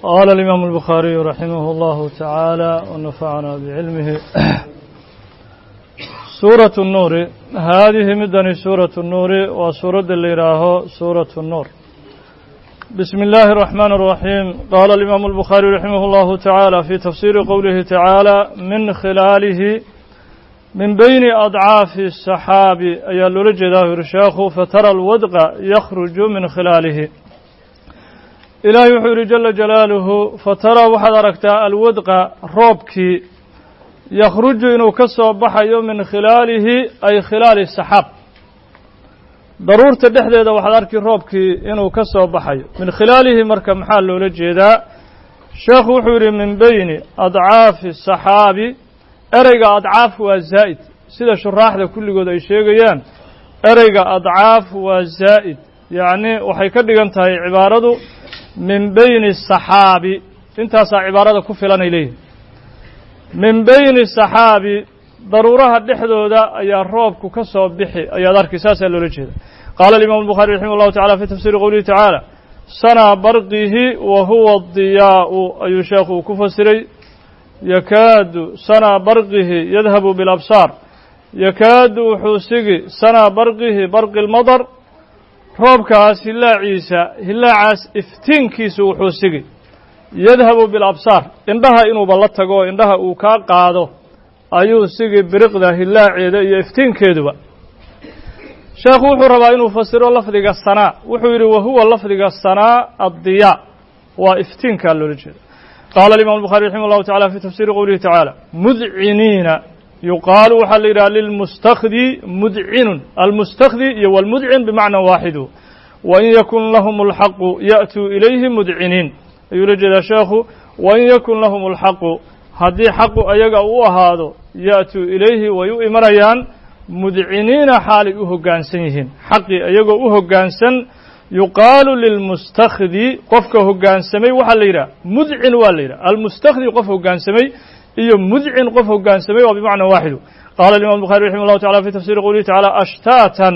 قال الإمام البخاري رحمه الله تعالى ونفعنا بعلمه سورة النور هذه مدني سورة النور وسورة اللي راه سورة النور بسم الله الرحمن الرحيم قال الإمام البخاري رحمه الله تعالى في تفسير قوله تعالى من خلاله من بين أضعاف السحاب أي اللرجة رشاخ فترى الودق يخرج من خلاله إلهي وحور جل جلاله فترى وحضركت الودق روبكي يخرج إنه كسو بحيو من خلاله أي خلال السحاب ضرورة الدحدة وحضرك روبكي إنه كسو بحيو من خلاله مركب محل لجدا شيخ وحور من بين أضعاف السحاب أريق أضعاف والزائد سيدا شراح ذا كل قد يشيغيان أريق أضعاف والزائد يعني وحيكد انتهي عبارته من بين السحاب انتهى عبارة كفلان إليه من بين السحاب ضرورها الدحدودة أي الروب كسو بحي أي دار كساسة للجهد قال الإمام البخاري رحمه الله تعالى في تفسير قوله تعالى سنى برقه وهو الضياء أي شيخ كفسري يكاد سنى برقه يذهب بالأبصار يكاد حوسقي سنى برقه برق المطر روبكاس هلا عيسى هلا عاس افتين كيسو حوسقي يذهب بالأبصار عندها إنه بلطقو عندها أوكا قادو أيو سقي برقده هلا عيدا يفتين كيدوا شيخ وحو ربا إنه فسروا لفظك الصناء وحو وهو لفظك الصناء الضياء وافتين كالو رجل قال الإمام البخاري رحمه الله تعالى في تفسير قوله تعالى مذعنين يقال حليرا للمستخذي مذعن المستخذي والمذعن بمعنى واحد وإن يكن لهم الحق يأتوا إليه مذعنين يرجل الشيخ وإن يكن لهم الحق هذه حق أيقوا هذا يأتوا إليه ويؤمريان مذعنين حال أهجانسنهم حق أيقوا أهجانسن يقال للمستخذي قفكه جانسمي وحليرا مذعن واليرا المستخذي قفه جانسمي إيو مذعن قفه جانسمي وبمعنى واحد قال الإمام البخاري رحمه الله تعالى في تفسير قوله تعالى أشتاتا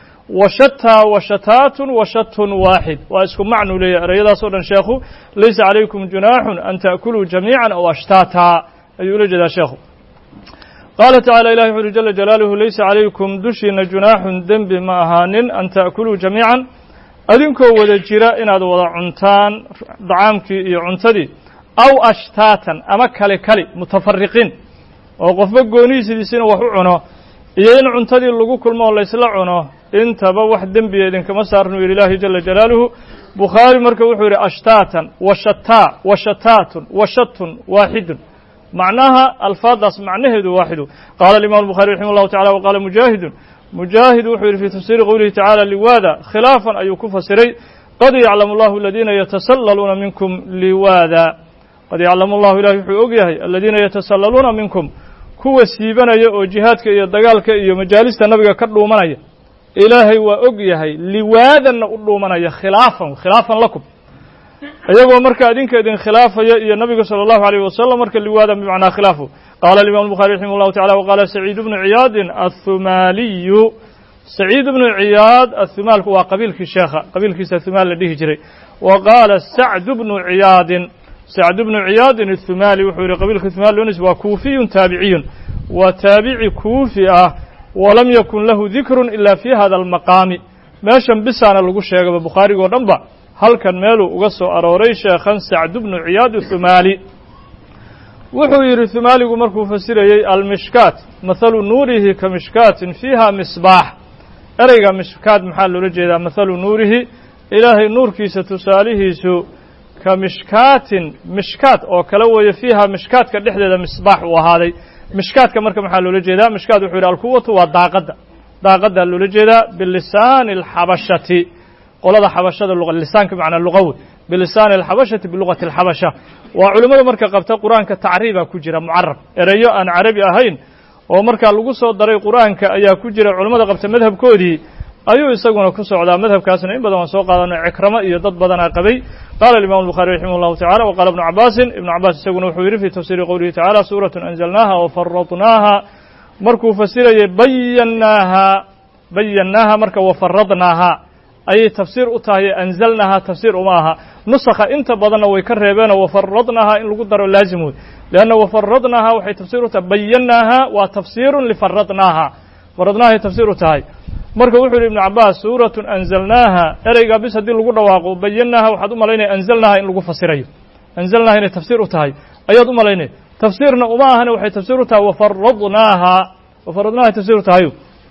وشتى وشتات وشت واحد وأسكم معنى لي رياضة صورا شيخ ليس عليكم جناح أن تأكلوا جميعا أو أشتاتا أي لجد شيخ قال تعالى إلهي جل جلاله ليس عليكم دشن جناح ذنب ما أهان أن تأكلوا جميعا adinkoo wada jira inaad wada cuntaan dacaamkii iyo cuntadii aw ashtaatan ama kale kale mutafariqiin oo qofba gooniisiisina wax u cuno iyo in cuntadii lagu kulmo oo la isla cuno intaba wax dambi idinkama saarno ilaahi jalla jalaaluhu Bukhari marka wuxuu yiri ashtaatan wa shataa wa shataatun wa shattun waahidun macnaha alfaadaas macnaheedu waahidu qala al-imam al-Bukhari rahimahullahu ta'ala wa qala مجاهد وحير في تفسير قوله تعالى لواذا خلافا أي كفسري قد يعلم الله الذين يتسللون منكم لواذا قد يعلم الله إلهي حقوقه الذين يتسللون منكم كو سيبنا يو جهادك يو دقالك يو مجالس النبي كدلو منايا إلهي وأقيه لواذا نقلو منايا خلافا لكم أيضا مركا دينك دين خلافة يا النبي صلى الله عليه وسلم مركا لواذا بمعنى خلافه قال الإمام البخاري رحمه الله تعالى وقال سعيد بن عياد الثمالي سعيد بن عياد الثمال هو قبيل الشيخة قبيل الثمال الذي هجري وقال سعد بن عياد الثمالي وحور قبيل الثمال لونس وكوفي تابعي وتابعي كوفي ولم يكن له ذكر إلا في هذا المقام ما شنبسان لغو الشيخ البخاري ونبع هل كان ماله وقصوا أروري شيخا سعد بن عياد الثمالي wuxuu yiri Thumaaligu markuu fasirayay al-mishkat mathalu nuurihi ka mishkatin fiha misbaax erayga mishkat maxaa loo jeedaa mathalu nuurihi ilaahay nuurkiisa tusaalihiisu ka mishkatin mishkat oo kala weeye fiha mishkatka dhexdeeda misbaax uu ahaaday mishkatka marka maxaa loo jeedaa mishkat wuxuu yiri al-quwwatu waa daaqada loo jeedaa bilisaan al-habashati qolada xabashada lisaanka macna luqawi bilisaan al-habashati bilughat al-habasha وعلماء مركا قبطة قرآن كتعريبا كجرا معرب إريو أن عربي أهين ومركا لغوصو داري قرآن كأيا كجرا علماء قبطة مذهب كودي أيو يساقون كسو عدا مذهب كاسنا إن بدأ وانسوق هذا عكرماء يضد بدنا قبي قال الإمام البخاري رحمه الله تعالى وقال ابن عباس يساقون وحوير في تفسير قوله تعالى سورة أنزلناها وفرطناها مركو فسيري بيناها مركا وفرضناها ayay tafsiir u tahay anzalnaha tafsiir uma aha nusakha inta badanna way ka reebeen wafaradnaha in lagu daro laazim wey lianna wafaradnaha waxay tafsiir u tahay bayannaaha waa tafsiirun lifaradnaaha faradnaahay tafsiir u tahay marka wuxuu yidhi ibnu cabbaas suuratun anzalnaaha ereygaa bis haddii lagu dhawaaqo bayannaaha waxaad u malaynaya anzalnaha in lagu fasirayo anzalnaha inay tafsiir u tahay ayaad u malaynaya tafsiirna uma ahane waxay tafsiir u tahay wafaradnaahay tafsiir u tahay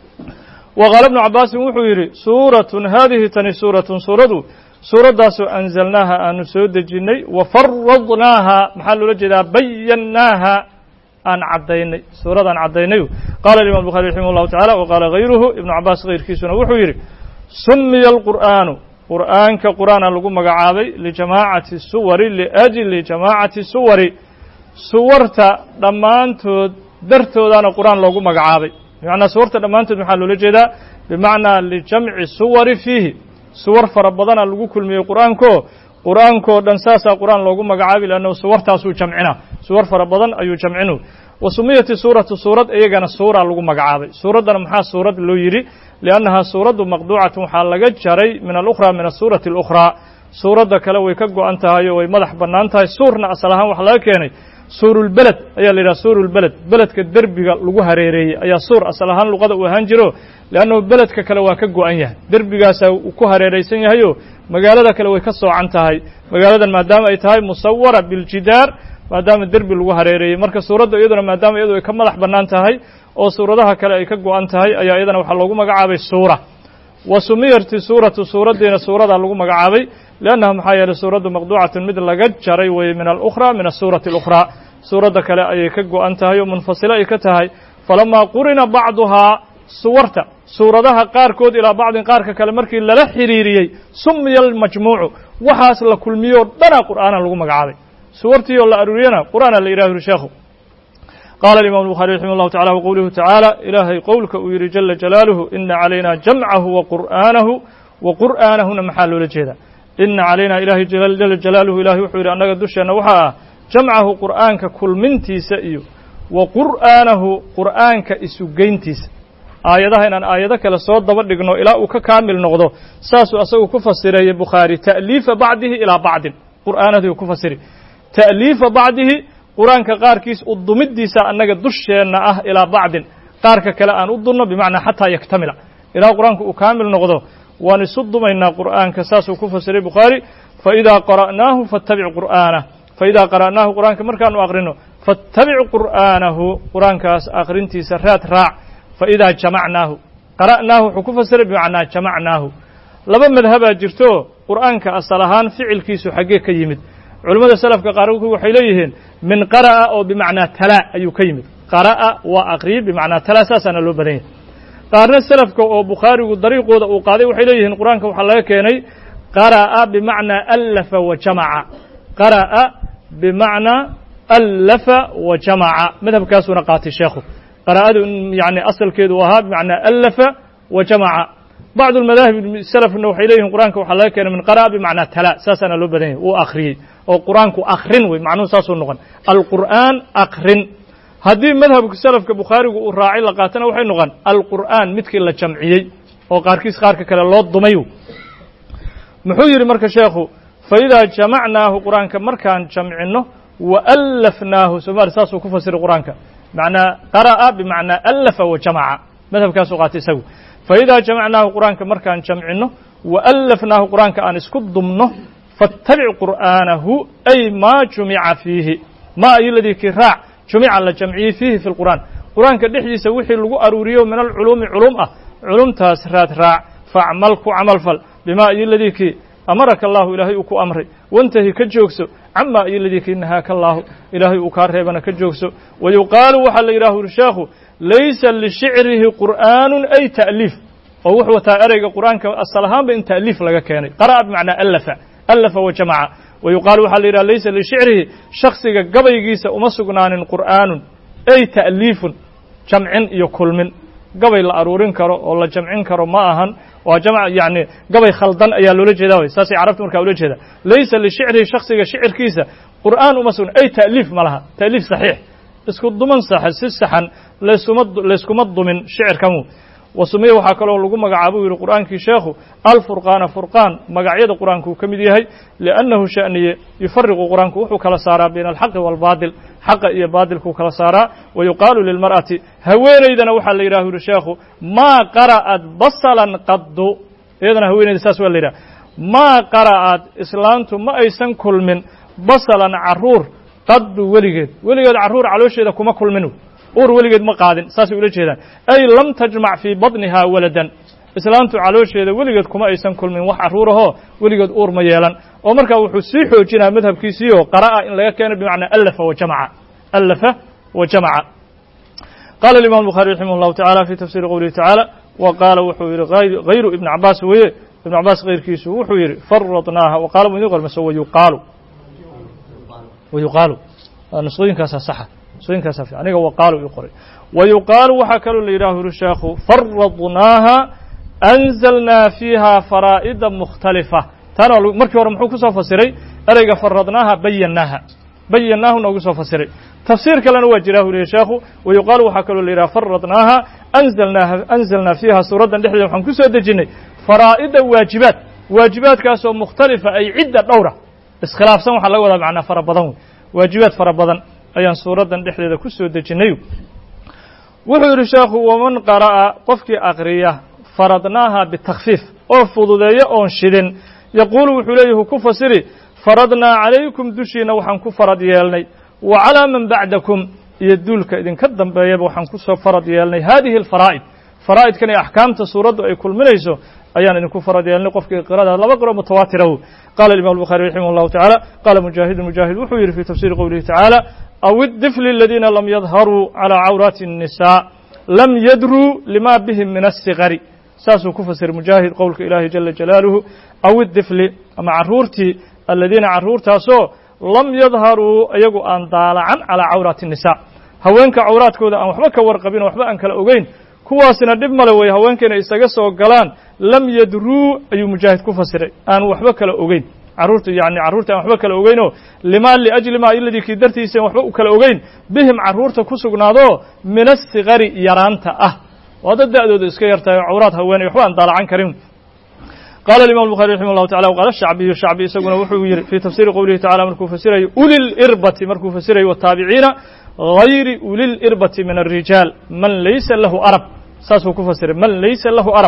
وqاaل بن cabاasi wuxuu yidhi suuraة hadihi tani suuraةun suuradu suuradaasoo أnزalnaaha aanu soo dejinnay وafaradnaaha maxaa loola jeedaa bayannaaha aan caddaynay suuradaan caddaynay qala الimam الbخarي رaximه الlahu taعalى وqاala غayruhu iبnu cabaas غayrkiisuna wuxuu yidhi sumiya الqur'aanu qur'aanka qur'aana lagu magacaabay lijamaacati suwari liأjli jamaacati suwari suwarta dhammaantood dartoodaana qur'aan loogu magacaabay bimacnaa suwarta dhammaantood maxaa loola jeedaa bimacnaa lijamci suwari fiihi suwar fara badana lagu kulmiyey qur'aankoo dhan saasaa qur'aan loogu magacaabi lannahu suwartaasuu jamcina suwar fara badan ayuu jamcinu wa sumiyati suuratu suurad iyagana suura lagu magacaabay suuraddana maxaa suurad loo yidhi liannahaa suuraddu maqduucatun waxaa laga jaray min alukhraa min asuurati alukhraa suuradda kale way ka go'an tahay oo way madax bannaan tahay suurna asal ahaan waxa laga keenay suurulbeled ayaa la yidhaha suurulbeled beledka derbiga lagu hareereeyey ayaa suur asal ahaan luqada uu ahaan jiro leannahu beledka kale waa ka go'an yahay derbigaasaa uu ku hareeraysan yahayoo magaalada kale way ka soocan tahay magaaladan maadaama ay tahay musawara biljidaar maadaama derbi lagu hareereeyey marka suuradda iyaduna maadaama iyadu ay ka madax bannaan tahay oo suuradaha kale ay ka go'an tahay ayaa iyadana waxaa loogu magacaabay suura wa sumiyati suuratu suuraddiina suuradaa lagu magacaabay liannaha maxaa yeelay suuraddu maqduucatun mid laga jaray weeye min alukhraa min asuurati alukhraa suuradda kale ayay ka go'an tahay oo munfasilo ay ka tahay falamaa qurina bacduhaa suwarta suuradaha qaarkood ilaa bacdin qaarka kale markii lala xiriiriyey sumiya almajmuucu waxaas la kulmiyoo dhanaa qur'aana lagu magacaabay suwartii oo la aruuriyana qur'aana la yidhaha yuri sheekhu qaala alimam الbuخarي raximah الlahu tacala wqowluhu tacaala ilaahay qowlka uu yidhi jala jalaaluhu ina calayna jamcahu wa qur'aanahuna maxaa loola jeedaa ina calayna ilahay jala jalaaluhu ilahay wuxuu yidhi annaga dusheenna waxaa ah jamcahu qur'aanka kulmintiisa iyo wa qur'aanahu qur'aanka isugeyntiisa aayadaha inaan aayado kale soo daba dhigno ilaa uu ka kaamil noqdo saasuu asagu ku fasireeyey bukhaari ta'liifa bacdihi ilaa bacdin qur'aanadii ku fasiri ta'liifa bacdihi qur'aanka qaarkiis u dumiddiisa annaga dusheenna ah ilaa bacdin qaarka kale aan u dunno bimacnaa xataa yaktamila ilaa qur'aanka uu kaamil noqdo waan isu dumaynaa qur'aanka saasuu ku fasiray bukhaari faidaa qara'naahu fattabic qur'aanah faidaa qara'naahu qur'aanka markaanu aqrino fattabic qur'aanahu qur'aankaas aqrintiisa raad raac faidaa jamacnaahu qara'naahu wuxuu ku fasiray bimacnaa jamacnaahu laba madhabaa jirto qur'aanka asal ahaan ficilkiisu xaggee ka yimid culimmada selafka qaarkood waxay leeyihiin min qara'a oo bimacnaa talaa ayuu ka yimid qara'a waa aqriye bimacnaa talaa saasaana loo badan yahay qaarna selafka oo bukhaarigu dariiqooda uu qaaday waxay leeyihiin qur'aanka waxaa laga keenay qara'a bimacnaa allafa wa jamaca qara'a bimacnaa allafa wa jamaca madhabkaasuuna qaatay sheekhu qaraa'adu yani asalkeedu ahaa bimacnaa allafa wa jamaca bacdu almadaahib salafna waxay leeyihin qur'aanka waxaa laga keenay min qara'a bimacnaa tala saasaana loo badan yahay uu akhriyey oo qur'aanku akrin wey macnuhu saasuu noqon alqur'aan akrin haddii madhabka salafka bukhaarigu uu raacay la qaatana waxay noqon alqur'aan midkii la jamciyey oo qaarkiis qaarka kale loo dumay muxuu yidhi marka sheekhu faidaa jamacnaahu qur'aanka markaan jamcinno وألفnaahu somaali saasuu ku fasira qur'aanka macnaa qara'a bimacnaa أlafa wa jamaca madhabkaasuu qaatay isagu faidaa jamacnaahu qur'aanka markaan jamcinno وأlafnaahu qur'aanka aan isku dumno faاtabic qur'aanahu ay maa jumica fiihi ma ayo ladii kii raac jumica la jamciyey fiihi fi اlqur'aan qur'aanka dhexdiisa wixii lagu aruuriyo min alculuumi culum ah culumtaas raad raac faacmal ku camal fal bima ayo ladii kii amaraka allahu ilaahay uu ku amray wantahi ka joogso cama iyo ladii kii nahaaka allaahu ilaahay uu kaa reebana ka joogso wayuqaalu waxaa la yidhaha uri sheekhu laysa lishicrihi qur'aanu ay ta'liif oo wuxuu wataa ereyga qur'aanka asal ahaanba in ta'liif laga keenay qara'a bimacnaa alafa wa jamaca wayuqaalu waxaa la yidhaha laysa lishicrihi shaksiga gabaygiisa uma sugnaanin qur'aanun ay ta'liifun jamcin iyo kulmin gabay la aruurin karo oo la jamcin karo ma ahan waa jamc yani gabay khaldan ayaa loola jeeda way saasay carabta markaa ula jeeda laysa lishicrihi shaksiga shicirkiisa qur'aan uma sugna ay ta'liif ma laha ta'liif saxiix isku duman sax si saxan layskuma dumin shicirkamu وسميه waxaa kaloo lagu magacaabo yiri quraanki sheekhu al-furqaan furqaan magacyada quraanku ka mid yahay li'annahu sha'niye yufariqu quraanku wuxuu kala saaraa bayna al-haqq wal baadil xaqa iyo baadilku kala saaraa wayuqaalu lil mar'ati haweenaydana waxa la yiraahdo yiri sheekhu ma qara'at basalan qaddu iyadana haweenayda saas waa la yiraahdo ma qara'at islaantu ma aysan kulmin basalan caruur qaddu weligeed caruur caloosheeda kuma kulmin uur weligeed ma qaadin saasay ula jeedaan ay lam tajmac fii badniha waladan islaantu caloosheeda weligeed kuma aysan kulmin wax caruurahoo weligeed uur ma yeelan oo markaa wuxuu sii xoojinaa madhabkiisii oo qara'a in laga keeno bimacnaa allafa wa jamaca qaala الimam الbuخarي raximah الlahu taعalى fi tafsiri qowlihi taعaalى wa qaala wuxuu yihi hayru ibn cabaas weeye ibn cabaas kayrkiisu wuxuu yihi faradnaaha wa qaala mudin qormase wayuqaalu nusqooyinkaasaa saxa sooyinkaas af aniga waqaalu ii qoray wayuqaalu waxaa kaloo la yidhaha uri sheekhu faradnaaha anzalnaa fiiha faraa'ida mukhtalifa taana markii hore muxuu ku soo fasiray ereyga faradnaaha bayannaahu noogu soo fasiray tafsiir kalena waa jiraa uri sheekhu wayuqaalu waxaa kaloo la yidhaha faradnaaha anzalnaa fiiha suuraddan dhexdeeda waxaan ku soo dejinnay faraa'ida waajibaadkaasoo mukhtalifa ay cidda dhowra iskhilaafsan waxaa laga wadaa macnaa fara badan wey waajibaad fara badan ayaan suuraddan dhexdeeda ku soo dejinnay wuxuu yidhi sheekhu waman qara'a qofkii aqriya faradnaaha bitakfiif oo fududeeya oon shidin yaquulu wuxuu leeyahu ku fasiri faradnaa calaykum dushiina waxaan ku farad yeelnay wa calaa man bacdakum iyo duulka idinka dambeeyaba waxaan ku soo farad yeelnay haadihi alfaraa'id faraa'idkan ee axkaamta suuraddu ay kulminayso ayaan idinku farad yeelnay qofkii qirada laba qiro mutawaatira qaala imam الbuخarي raximah الlahu taعalى qaala mujaahid wuxuu yidhi fi tafsiri qowlihi taعaalى aw الdifl اladina lam yadharuu calى cawraati النisاء lam yadruu lima bihim min الsigari saasuu ku fasiray mujaahid qowlka ilaahi jala jalaaluhu aw idifli ama caruurtii aladiina caruurtaasoo lam yadharuu iyagu aan daalacan calىa cawraati النisaa haweenka cawraadkooda aan waxba ka warqabin oo waxba aan kala ogeyn kuwaasina dhib male wey haweenka inay isaga soo galaan lam yadruu ayuu mujaahid ku fasiray aan waxba kala ogeyn carruurta aan waxba kala ogeynoo liajli maa iladii kii dartiisa waxba u kala ogeyn bihim carruurta ku sugnaadoo min asigari yaraanta ah waa dad da'dooda iska yartahay oo cawraad haweenay waxba aan daalacan karin qaala imam الbuخarي raximah الlahu taعala wqaala shacbiyu shacbi isaguna wuxuu yidhi fii tafsiri qowlihi tacala markuu fasirayo uliirbati markuu fasirayo wataabiciina غayri uliirbati min الrijaal man laysa lahu arab saasuu ku fasiray man laysa lahu arab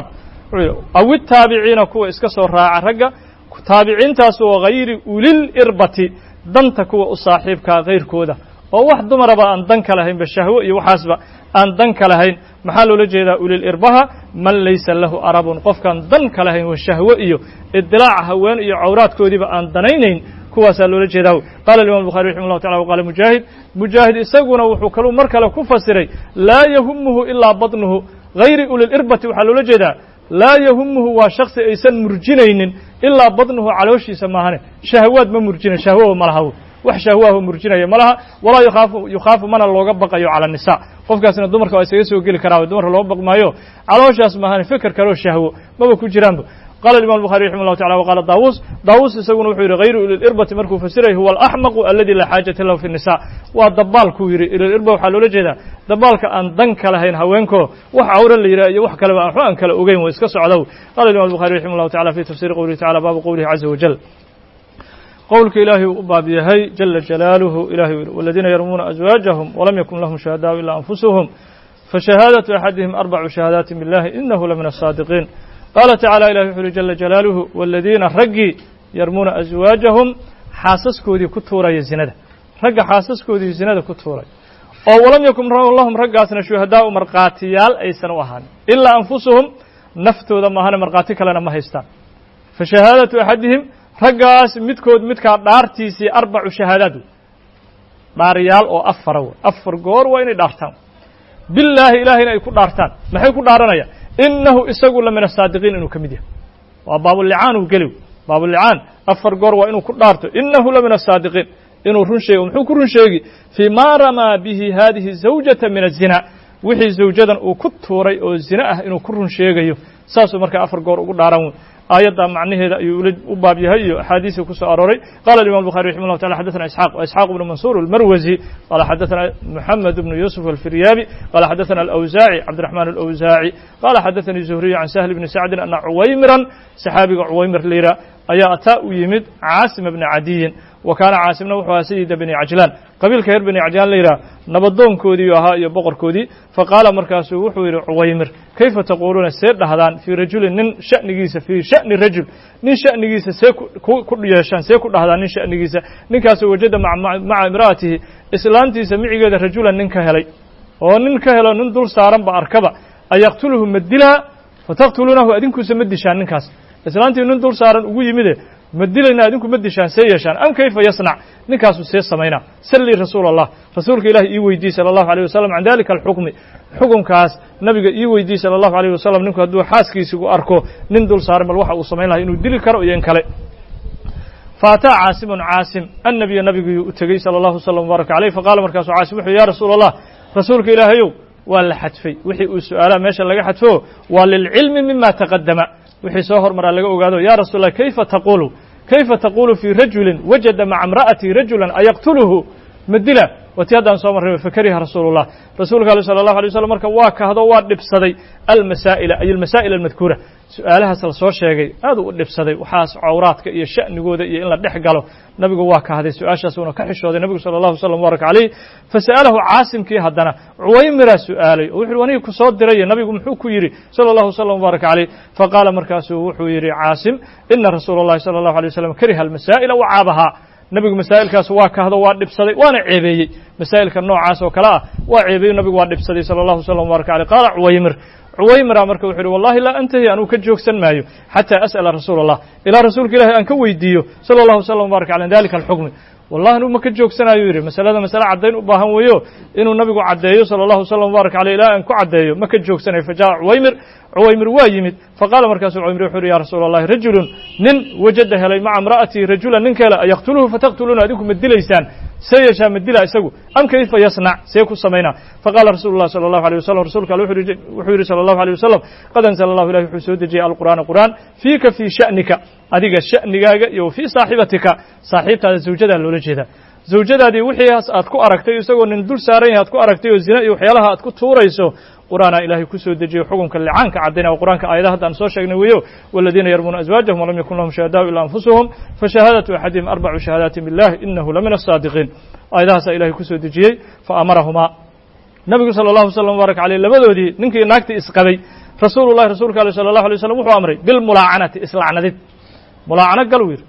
aw itaabiciina kuwa iska soo raaca ragga taabiciintaas oo hayri uliirbati danta kuwa u saaxiibkaa kayrkooda oo wax dumaraba aan dan ka lahaynba shahwo iyo waxaasba aan dan ka lahayn maxaa loola jeedaa ulilirbaha man laysa lahu arabun qofkaan dan ka lahayn wa shahwo iyo idilaaca haween iyo cawraadkoodiiba aan danaynayn kuwaasaa loola jeedaa qaala imam الbuخarي raximah الlahu taعala waqaala mujaahid isaguna wuxuu kaluu mar kale ku fasiray laa yahumuhu ilaa badnuhu hayri uliirbati waxaa loola jeedaa laa yahumuhu waa shaksi aysan murjinaynin ilaa badnuhu calooshiisa maahane shahwaad ma murjinayo shahwoba ma laha wax shahwaho murjinaya ma laha walaa yukhaafu mana looga baqayo cala الnisaa qofkaasna dumarka waa isaga soo geli karaa dumarka looga baqmaayo calooshaas maahane fikr kaloo shahwo maba ku jiraanba qaala imam الbuخarي raximah الlahu taعala waqaala daawuus isaguna wuxuu yidhi hayru uliirbati markuu fasiraya huwa alaxmaqu aladi laa xaajata lahu fi الnisaa waa dabaalkuu yidhi ulilirba waxaa loola jeedaa dabaalka aan dan ka lahayn haweenko wax cawro la yidhah iyo wax kaleba waxba aan kala ogeyn wa iska socdow qaala imam الbuخarي raximah الlahu taعala fi tafsiri qowlihi tacala baabu qowlihi caza wajal qowlka ilaahay uu u baab yahay jala jalaaluhu ilahay u yihi waladiina yarmuuna aswaajahum walam yakun lahum shuhadaau ilaa anfusuhum fashahaadatu axadihim arbacu shahaadaati biاllahi inahu la min الsaadiqiin qaala tacala ilahi wuxu uhi jala jalaaluhu waladiina raggii yarmuuna aswaajahum xaasaskoodii ku tuuraya zinada ragga xaasaskoodii zinada ku tuuray oo walam yakun lahum raggaasna shuhadaau markhaatiyaal aysan u ahaanin ilaa anfusuhum naftooda maahane markhaati kalena ma haystaan fashahaadatu axadihim raggaas midkaa dhaartiisii arbacu shahaadaad dhaaryaal oo afar goor waa inay dhaartaan billaahi ilaahayna ay ku dhaartaan maxay ku dhaaranayaan inahu isagu la min asaadiqiin inuu ka mid yahay waa baabulicaan uu geliw baabulicaan afar goor waa inuu ku dhaarto inahu la min asaadiqiin inuu run sheego muxuu ku run sheegi fii ma ramaa bihi haadihi zawjata min azina wixii zawjadan uu ku tuuray oo zina ah inuu ku run sheegayo saasuu markaa afar goor ugu dhaaran wey آيات معنيه يولد أباب يهي حديث كسو أروري قال الإمام البخاري رحمه الله تعالى حدثنا إسحاق بن منصور المروزي قال حدثنا محمد بن يوسف الفريابي قال حدثنا الأوزاعي عبد الرحمن الأوزاعي قال حدثني زهري عن سهل بن سعد أن عويمرا صحابي عويمر ليرا أي أتى يمد عاصم بن عدي وكان عاصمنا وحوا سيد بن عجلان قبيل كهر بن عجلان ليرا نبضون كودي وها يبقر كودي فقال مركاسو وحوير عويمر كيف تقولون السير هذان في رجل نن شأن جيسة في شأن الرجل نن شأن جيسة كل يشان سيكون هذان نن شأن جيسة نن كاسو وجد مع امرأته إسلامتي سمعي قد رجلا نن كهلي ونن كهلا نن دول سارم بأركبة أيقتله مدلها فتقتلونه أدينكم سمدشان نن كاس إسلامتي نن دول سارم ويمده مدلنا أدينكم مدشان سيشان أم كيف يصنع نكاسو سيس سمينا سلي رسول الله رسولك إله إيويدي صلى الله عليه وسلم عن ذلك الحكم حكم كاس نبي إيويدي صلى الله عليه وسلم نكو هدو حاسكي سيقو أركو نندل صار ملوحة وصمينا إنو دلي كرو ينكالي فأتى عاصم النبي أتقي صلى الله عليه وسلم وبارك عليه فقال مركاسو عاصم يا رسول الله رسولك إله يو والحتفي وحي السؤال ماشا لقى حتفو وللعلم مما تقدم وحي سوهر مرة لقى أقادو يا رسول الله كيف تقول في رجل وجد مع امرأتي رجلا أيقتله مدلا وتيادان صومر فكره رسول الله صلى الله عليه وسلم مركا واك هذا واد دبسدي المسائل أي المسائل المذكورة سؤالها سلسو شيغي هذا دبسدي وحاس عوراتك iyo sha'nigooda iyo in la dhex galo nabigu waa ka haday su'aashaas uu ka xishooday nabigu sallallahu alayhi wasallam barak alayhi fasalahu aasimkii hadana uwaymira su'aalay wuxuu wani ku soo diray nabigu muxuu ku yiri sallallahu alayhi wasallam barak alayhi faqala markaasu wuxuu yiri aasim inna rasuulullaahi sallallahu alayhi wasallam kariha al-masaa'il wa 'aabaha nabigu masaa'ilkaas waa ka hado waa dhibsaday waana ceebeeyay masaa'ilka noocaas oo kala ah waa ceebeeyay nabigu waa dhibsaday sallallahu alayhi wasallam barak alayhi qala uwaymir marka wuxuu yiri wallahi la antahi anu ka joogsan maayo hatta as'ala rasuulullah ila rasuulka ilaahi aan ka weydiiyo sallallahu alayhi wasallam barak alayhi dalika al-hukm wallahi anu ma ka joogsanayo yiri mas'ala cadeyn u baahan weeyo inuu nabigu cadeeyo sallallahu alayhi wasallam barak alayhi ila aan ku cadeeyo ma ka joogsanayo fajaa uwaymir waa yimid faqala markaasu uwaymir wuxuu yiri ya rasuulallah rajulun nin wajada helay ma'a imra'ati rajulan nin kale ayaqtuluhu fataqtuluna adikum madilaysaan سيشا مدلا يسقو أم كيف يصنع سيكو سمينا فقال رسول الله صلى الله عليه وسلم رسولك وحير صلى الله عليه وسلم قد أنزل الله إليه حسود جاء القرآن فيك في شأنك أديك شأنك وفي صاحبتك صاحبت الزوجة الولجة زوجة دي وحي أتكو أركتي يسقو ندول سارين أتكو أركتي والزنا وحيالها أتكو توريسو قرآن إلهي كسود جي حكمك اللي عنك عدنا وقرآنك آياتها أن سوشك نويو والذين يرمون أزواجهم ولم يكن لهم شهداء إلا أنفسهم فشهادة أحدهم 4 شهادات بالله إنه لمن الصادقين آياتها إلهي كسود جي فأمرهما نبي صلى الله عليه وسلم وبارك عليه لبدودي ننكي ناكتي إسقبي رسولك صلى الله عليه وسلم وحو أمري بالملاعنة إسلعنة ملاعنة قلوير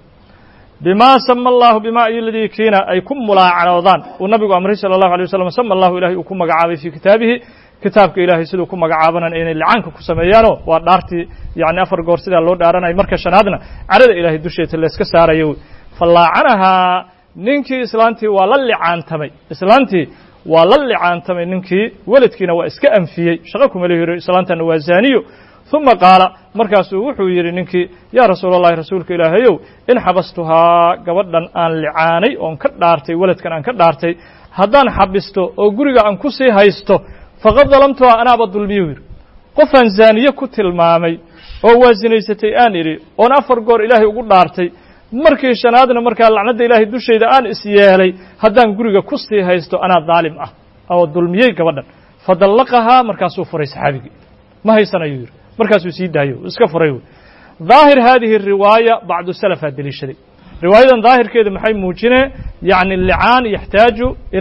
بما سمى الله بما الذي كينا أي كم ملاعنة وضان والنبي أمره صلى الله عليه وسلم سمى الله إلهي وكم مقعابي في كتابه كتابك إلهي سيدو كم مقعابنا إن اللي عنك كسميانو ودارتي يعني أفر قور سيدا اللو دارنا مركز شنادنا عرض إلهي دوشيت اللي اسكسارة يو فاللعنها ننكي إسلانتي والالي عانتمي إسلانتي والالي عانتمي ننكي ولدكينا وإسكا أنفيي شغلكم إليه إسلانتنا وزانيو ثم قال مركز وحو يري ننكي يا رسول الله رسولك إلهيو إن حبستها قبضا أن لعاني وأن كدارتي ولدكنا أن كدارتي هدان حبستو أو قرق أن كسي هايستو فقد ظلمتها أنا بالظلميور قفا زانية كتل مامي oo waasinaysatay aan iri oo afar goor ilaahay ugu dhaartay markii shanaadna markaa lacnada ilaahay dushayda aan isyeelay haddaan guriga ku sii haysto anaa daalim ah oo dulmiyay gabadhan fadallaqaha markaasuu furay saxaabigi ma haysanayo yiri markaasuu sii daayo iska furay ظاهر هذه الرواية بعض السلف دليشدي رواية ظاهر كده maxay muujinay يعني اللعان يحتاج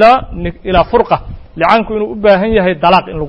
إلى فرقة لعانku inuu u baahan yahay dalaaq in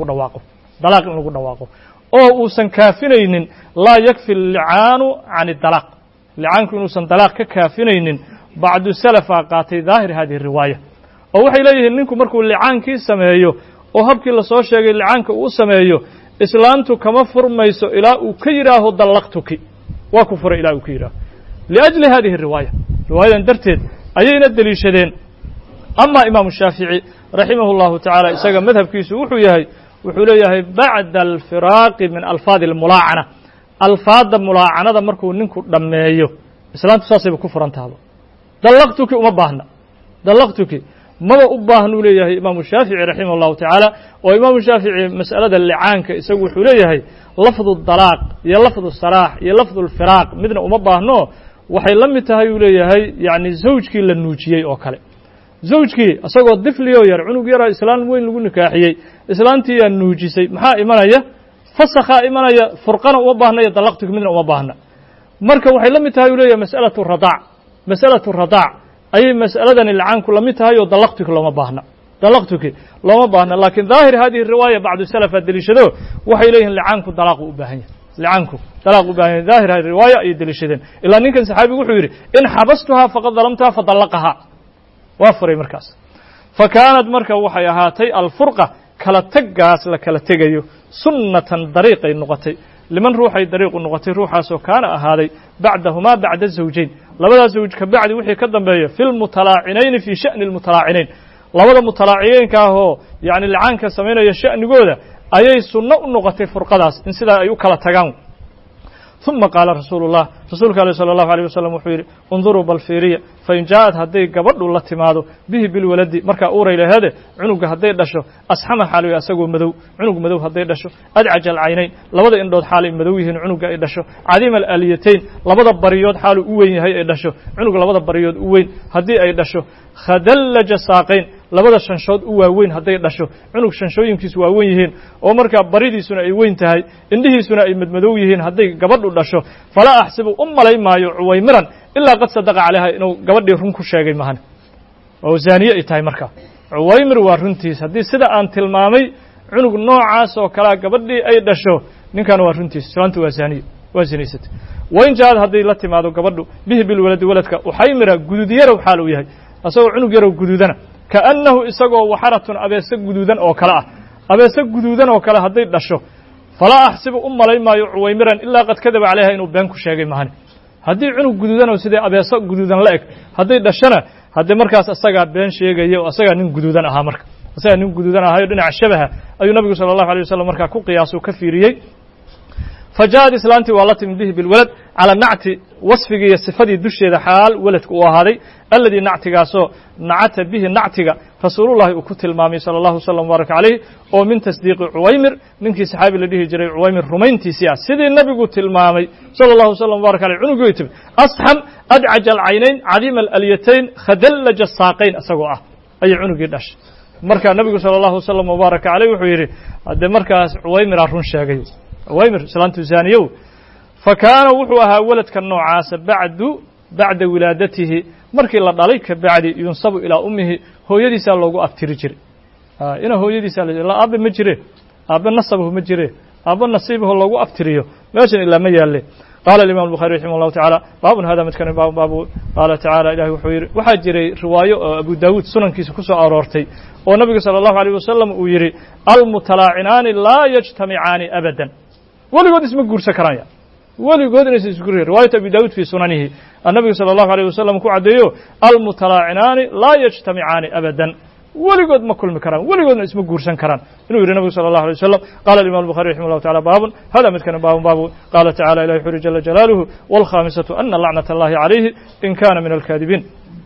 lagu dhawaaqo oo uusan kaafinaynin laa yakfi al-li'aanu 'an ad-dalaq li'aanku inuusan dalaaq ka kaafinaynin bacdu salafa qaatay daahir hadii riwaaya oo waxay leeyihiin ninku markuu li'aankii sameeyo oo habkii la soo sheegay li'aanka uu sameeyo islaantu kama furmayso ilaa uu ka yiraaho dalaqtuki waa ku furay ilaa uu ka yiraaho liajli hadhihi riwaayadan darteed ayayna daliishadeen ama imaam shaafici rahimahullahu ta'ala isaga madhabkiisu wuxuu leeyahay ba'da al-firaaq min alfaad al-mulaa'ana alfaad mulaa'anada markuu ninku dhameeyo islaantu saasay ku furantahay dalaqtuki uma baahna dalaqtuki maba u baahnuu leeyahay imaamu shaafici raximah allahu tacaala oo imaamu shaafici mas'alada licaanka isagu wuxuu leeyahay lafdu dalaaq iyo lafdu saraax iyo lafdu lfiraaq midna uma baahno waxay la mid tahay uu leeyahay yacni zawjkii la nuujiyey oo kale zawjkii isagoo difliyoo yar cunug yaraa islaan weyn lagu nikaaxiyey islaantii yaa nuujisay maxaa imanaya fasakhaa imanaya furqana uma baahna iyo dalaqtuki midna uma baahna marka waxay la mid tahay uu leeyahay mas'alatu radaac ayay mas'aladani licaanku la mid tahay oo dalaqtuki looma baahna laakiin daahir hadihi riwaaya bacdu salafa deliishado waxay leeyihiin licaanku dalaaqu u baahan yahay daahir hadihi riwaaya ayay deliishadeen ilaa ninkan saxaabigu wuxuu yidhi in xabastuhaa faqad dalamtaha fadallaqahaa waa furay markaas fa kaanad marka waxay ahaatay alfurqa kala teggaas la kala tegayo sunnatan dariiqay noqotay liman ruuxay dariiqu noqotay ruuxaasoo kaana ahaaday bacdahumaa bacda zawjayn labadaa zawj ka bacdi wixii ka dambeeya fi lmutalaacinayni fii sha'ni lmutalaacinayn labada mutalaaciyeynka ahoo yacni licaanka samaynaya sha'nigooda ayay sunno u noqotay furqadaas in sidaa ay u kala tagaan ثuma qaala rasuulu الlah rasuulka aleh salى الlahu عalيه wasalam wuxuu yidhi اnduruu bal fiiriya fain jaaءad hadday gabadhu la timaado bihi bilwaladi markaa uuray laheede cunuga hadday dhasho asxama xaaloy asagoo madow cunug madow hadday dhasho adcaja alcaynayn labada indhood xaalay madow yihiin cunuga ay dhasho cadiima alaaliyatayn labada bariyood xaaluu u weyn yahay ay dhasho cunug labada bariyood u weyn haddii ay dhasho khadallaja saaqayn labada shanshood u waaweyn hadday dhasho cunug shanshooyinkiisu waaweyn yihiin oo markaa baridiisuna ay weyn tahay indhihiisuna ay madmadow yihiin hadday gabadhu dhasho falaa axsibu u malay maayo cuwaymiran ilaa qad sadaqa calayha inuu gabadhii run ku sheegay mahan oo zaaniye ay tahay markaa cuwaymir waa runtiis haddii sida aan tilmaamay cunug noocaas oo kalea gabadhii ay dhasho ninkan waa runtiis islaantu waa zaaniye waa zinaysatay wain jaaad hadday la timaado gabadhu bihi bilwaladi waladka uxaymira gudud yarow xaal uu yahay asagoo cunug yarow guduudana kaannahu isagoo waxaratun abeese guduudan oo kale ah abeese guduudan oo kale hadday dhasho falaa axsibu u malay maayo cuwaymiran ilaa qad kadaba calayha inuu been ku sheegay mahani haddii cunug guduudan oo sidee abeeso guduudan la eg hadday dhashana haddee markaas asagaa been sheegaya oo asagaa nin guduudan ahaa marka asagaa nin guduudan ahaayo dhinaca shabaha ayuu nabigu sala allahu alay wasalam markaa ku qiyaasuu ka fiiriyey فجاءت iسلاantii waa la timid bihi biاlwalad calى nacti wasfigii iyo sifadii dusheeda xaal weladka uu ahaaday aladii nactigaasoo nacata bihi nactiga rasuulullahi uu ku tilmaamay salى الlahu وsلم وbaarك عalayh oo min tasdiiqi cuwaymir ninkii saxaabi la dhihi jiray cuwaymir rumayntiisii ah sidii nebigu tilmaamay salى الlahu وsلم وbaarك عalيh cunugii timid asxam adcaja alcaynayn cadiima alyatayn khadallaja saaqayn isagoo ah ayay cunugii dhashay marka nebigu salى الlahu وsلم وbaarك عalayh wuxuu yidhi haddee markaas cuwaymiraa run sheegay cuwaymir islaantu zaaniyow fa kaana wuxuu ahaa weladka noocaasa bacda wilaadatihi markii la dhalay ka bacdi yunsabu ilaa ummihi hooyadiisaa loogu abtiri jiray ina hooyadiisa aabe ma jire aabe nasabahu ma jire aabe nasiibahu loogu abtiriyo meeshan ilaa ma yaalle qaala alimam الbuخaari raximah الlahu taعala baabun hada midkani baabu qaala tacaala ilahi wuxuu yidhi waxaa jiray riwaayo oo abu daawuud sunankiisa ku soo aroortay oo nabigu salى الlahu عalيه wasalam uu yidhi almutalaacinaani laa yajtamicaani abadan weligood isma guursan karanya weligood inaysa isguursan riwaayat abi daawud fii sunanihi annabigu salى الlahu عalيه wasalam ku caddeeyo almutalaacinaani laa yajtamicaani abadan weligood ma kulmi karaan weligoodna isma guursan karaan inuu yidhi nabigu salى الlahu عalيه wasalam qala imam الbuخari raximah الlahu taعala baabun hada midkana baabun baabu qaala tacala ilahi xuri jala jalaaluhu wاlkhamisaةu ana lacnaة اllahi عalayhi in kana min alkaadibiin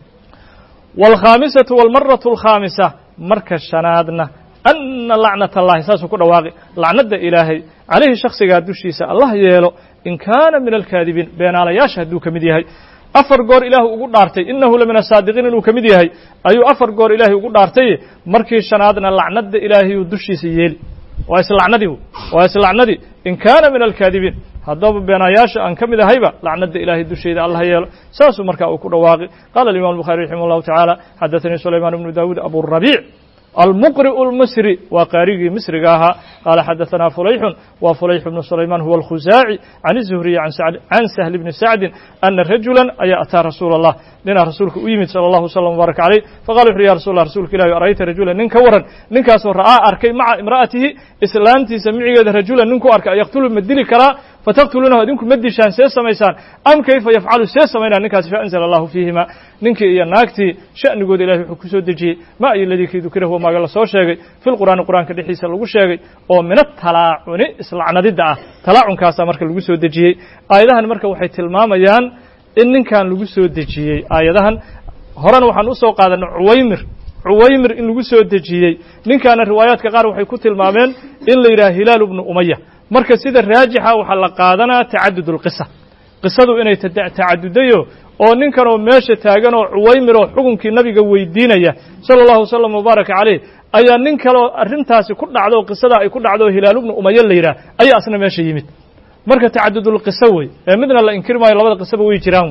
wاlkhamisaةu wاlmaraة الkhaamisa marka shanaadna ana lacnat allahi saasuu ku dhawaaqi lacnadda ilaahay calayhi shaksigaa dushiisa allah yeelo in kaana min alkaadibiin beenaalayaasha hadduu ka mid yahay afar goor ilaahu ugu dhaartay inahu la min asaadiqiin inuu ka mid yahay ayuu afar goor ilaahay ugu dhaartay markii shanaadna lacnadda ilaahayuu dushiisa yeeli waa islacnadii in kaana min alkaadibiin haddaba beenayaasha aan ka mid ahayba lacnadda ilaahay dusheeda allah yeelo saasuu markaa uu ku dhawaaqi qaala alimam الbuخaari raximah الlahu taعala xadaثanii sulaymaan ibnu daawuud aburabiic المقرئ المصري waa qaarigii مصriga ahaa قال xدثنا فليح wa فليح بن سليمان هو الخزاعي عن الزهري عن سهل بن سعد أن رجuلا ayaa أtىa رasuuل الله ninaa rasuulka u yimid صلى الله وسلم وبارك عليه فقال وxu ya رsuل الله rasuulka ilahi arأyta rajuلا nin ka waran ninkaasoo ra'aa arkay maca imra'atihi islaantiisa micigeeda rajulan ninku arkay ayaqtulu ma dili karaa fataqtuluunahu idinku ma dishaan see samaysaan am kayfa yafcalu see samaynaa ninkaasi faأnزla الlahu fiihima ninkii iyo naagtii sha'nigooda ilahi wuxuu ku soo dejiyey ma iyo ladii kii dukira huwa maaga la soo sheegay fi lqur'aani qur'aanka dhexdiisa lagu sheegay oo min atalaacuni islacnadidda ah talaacunkaasa marka lagu soo dejiyey aayadahan marka waxay tilmaamayaan in ninkan lagu soo dejiyey aayadahan horena waxaan usoo qaadanay cuwaymir عويمر إن لقسو دجيي من كان الروايات كقار وحي كتل مامين إن ليرا هلال بن أمية مركز سيدة الراجحة وحلق قادنا تعدد القصة قصده إنه تعدديه oo ninkan oo meesha taagan oo Uwaymir oo xukunkii nabiga weydiinaya sallallahu alayhi wasallam mubarak alayh ayaa nin kale arintaasi ku dhacdo qisada ay ku dhacdo Hilaal ibn Umayya layra ayaa asna meesha yimid marka tacaddudul qisa way midna la inkir maayo labada qisaba way jiraan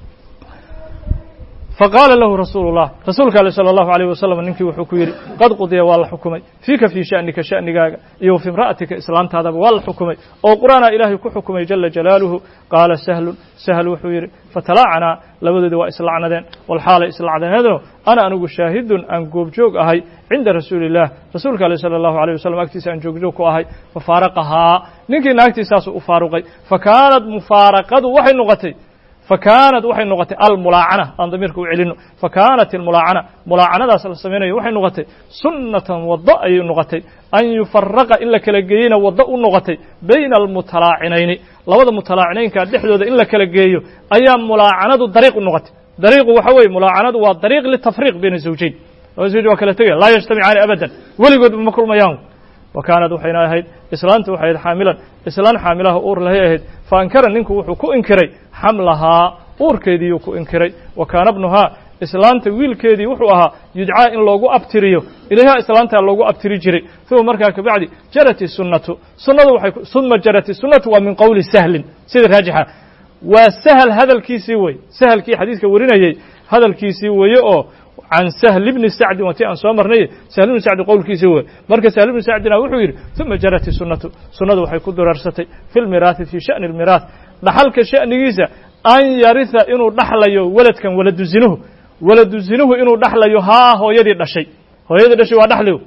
فقال له رسول الله رسولك صلى الله عليه وسلم إنك وحكير قد قضي والله حكمي فيك في شأنك شأنك يو في امرأتك إسلام هذا والله حكمي أو قرآن إلهي كحكمي جل جلاله قال سهل وحوير فتلاعنا لبدد وإسلعنا ذن والحالة إسلعنا هذا أنا شاهد أن جوب أهي عند رسول الله رسولك صلى الله عليه وسلم أكتس أن جوب أهي ففارقها نك نكتساس أفارقي فكانت مفارقة وحي نغتي فكانت وحي نغتي الملاعنة أن ضميرك وعلنه فكانت الملاعنة ملاعنة ذا سلسمينه وحي نغتي سنة وضاء نغتي أن يفرق إلا كالجيين وضاء نغتي بين المتلاعنين لوضا المتلاعنين كان دحدود إلا كالجيين أيام ملاعنة الطريق نغتي طريق وحوي ملاعنة والطريق للتفريق بين الزوجين والزوج وكالتين لا يجتمعان أبدا ولقد بمكرم يوم وكانت وحينا هيد إسلانت وحيد حاملا إسلان حاملها أور لها هيد فأنكر نينكو وحكو إنكري حملها أور كيدي يكو إنكري وكان ابنها إسلانت ويل كيدي وحوها يدعى إن لوغو أبتريو إليها إسلانت لوغو أبتري جري ثم مركا كبعد جرت السنة ثم جرت السنة ومن قول سهل سيد راجحة وسهل هذا الكيسيوي سهل كي حديث كورينا هذا الكيسيوي عن سهل بن سعد وتي أن صامرني سهل بن سعد قول كيسوه مركز سهل بن سعد وحوير ثم جرت السنة وحي كدر أرستي في الميراث في شأن الميراث لحلك شأن جيزة أن يرث إنه دحليو ولد كان ولد زنه إنه دحليو هو يدي الشيء هو يدي الشيء ودحليو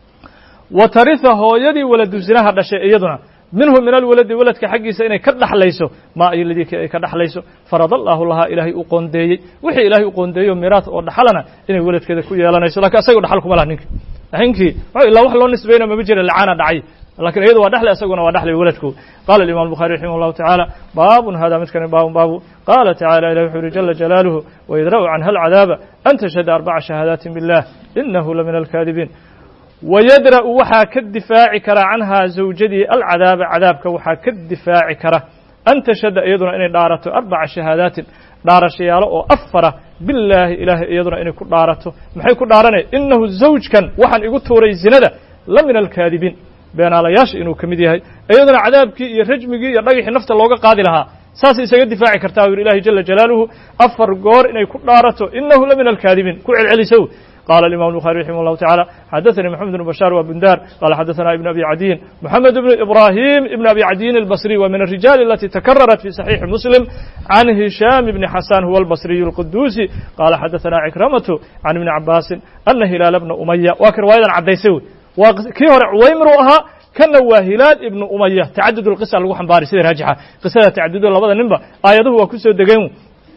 وترث هو يدي ولد زنها الشيء يدنا منه من الولد ولد كحقي سينه كدح ليسو ما الذي كدح ليسو فرض الله لها إلهي أقندي وحي إلهي أقندي ميراث ودحلنا إن ولد كذا كوي يلا نيسو لك أسيق دحلكم الله نك حينكي إلا وح لون نسبينا ما بيجري العانة دعي لكن هذا ودحل أسيقنا ودحل ولدكم قال الإمام البخاري رحمه الله تعالى باب هذا مسكن باب قال تعالى إلى جل جلاله ويدرأ عنها العذاب أن تشهد 4 شهادات بالله إنه لمن الكاذبين ويدرأ وحا كالدفاع كرا عنها زوجدي العذاب عذابك وحا كالدفاع كرا أن تشهد أيضا إن دارته 4 شهادات دار شياله وأفر بالله إله أيضا إن دارته محي كدارني إنه الزوج كان وحن يقول توري الزنا لمن الكاذبين بين على ياش إنه كمديه أيضا عذابك يرجمك يرجح نفط اللوجة قاضي لها ساسي سيد دفاع كرتاوي إله جل جلاله أفر قور إن يكون دارته إنه لمن الكاذبين كل علي سو قال الإمام البخاري رحمه الله تعالى حدثني محمد بن بشار وابن دار قال حدثنا ابن أبي عدي محمد بن إبراهيم ابن أبي عدي البصري ومن الرجال التي تكررت في صحيح مسلم عن هشام بن حسان هو البصري القدوسي قال حدثنا عكرمة عن ابن عباس أن هلال بن أمية وكر وايضا عديسوي وكيهر عويمرها كان هلال ابن أمية تعدد القصة الوحن باري سيد راجحة قصة تعدد الله ننبا آياته وكسو دقيم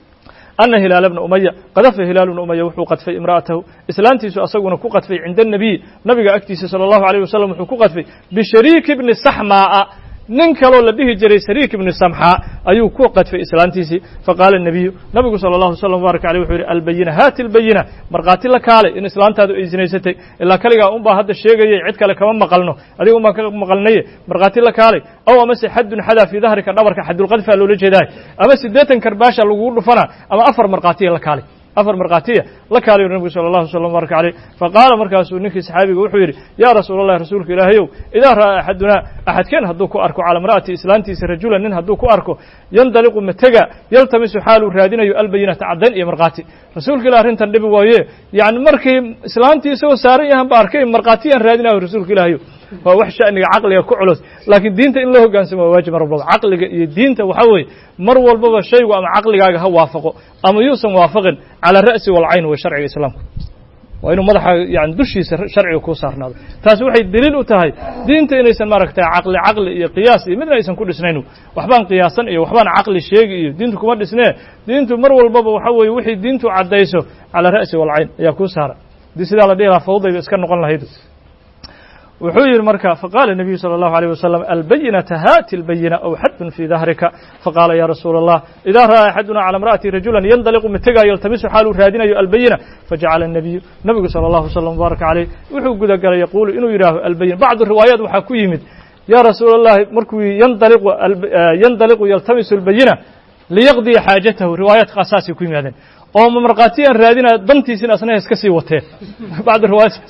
أن هلال بن أمية قذف هلال بن أمية وحو قذفي امرأته إسلامتيسو أصغنا كو قذفي عند النبي أكتيس صلى الله عليه وسلم وحو كو قذفي بشريك بن السحماء ننكلو لديه جري شريك بن السمحاء أيو كو قذفي إسلامتيسي فقال النبي صلى الله عليه وسلم وبارك عليه وحوري البينة هات البينة مرقاتي لكالي إن إسلامتها دو إيزنيستي إلا كاليغا أمبا هذا الشيء عدك لكمان مقلنو أدي أمبا مقلنية مرقاتي لكالي أو أمسي حد حدا في ظهرك نبرك حد القذف اللو لجي داي أمسي ديتن كرباشا لغور فنا أما أفر مرقاتي لكالي أفر مرقاتية لكالي النبي صلى الله عليه وسلم وبارك عليه فقال مركز نكي صحابي وحوري يا رسول الله رسولك إلهيو إذا رأى أحدنا أحد كان هدوكو أركو على امرأتي إسلامتي رجولا نن هدوكو أركو يندلق متجا يلتمس حاله رادنا يؤلبينا تعدن يا مرقاتي رسولك الله رنت النبي ويه يعني مركي إسلامتي سو سارية هم باركي مرقاتي رادنا ورسولك إلهيو فوحش أنك عقلي كعلوس لكن دينته إن له كان سما واجب رب الله عقلك دينته وحوي مرول بابا الشيء وأما عقلك هو وافقه أما يوسم وافقا على الرأس والعين والشرع الإسلام وإنه مدح يعني دشي شرعي وكوسار ناظر تاسوحي الدليل وتهاي دينته إنه يسمى ركتا عقل قياسي مثل يسمى كل سنينه وحبان قياسا وحبان عقل الشيء دينته كمان سنين دينته مرول بابا وحوي وحي دينته عديسه على الرأس والعين يا كوسار دي سيدا الله ديها فوضى يسكن نقول هيدو وحير مركا فقال النبي صلى الله عليه وسلم البينة هات البينة أو حد في ظهرك فقال يا رسول الله إذا رأى أحدنا على امرأة رجلا يندلق متجا يلتمس حاله رادنا البينة فجعل النبي صلى الله عليه وسلم بارك عليه وحو قال يقول إنه يراه البينة بعض الروايات وحكوا يمد يا رسول الله مركو يندلق يلتمس البينة ليقضي حاجته روايات خاصة كوي هذين oo marqaatiyan raadina dantiisina asna iska sii watee baad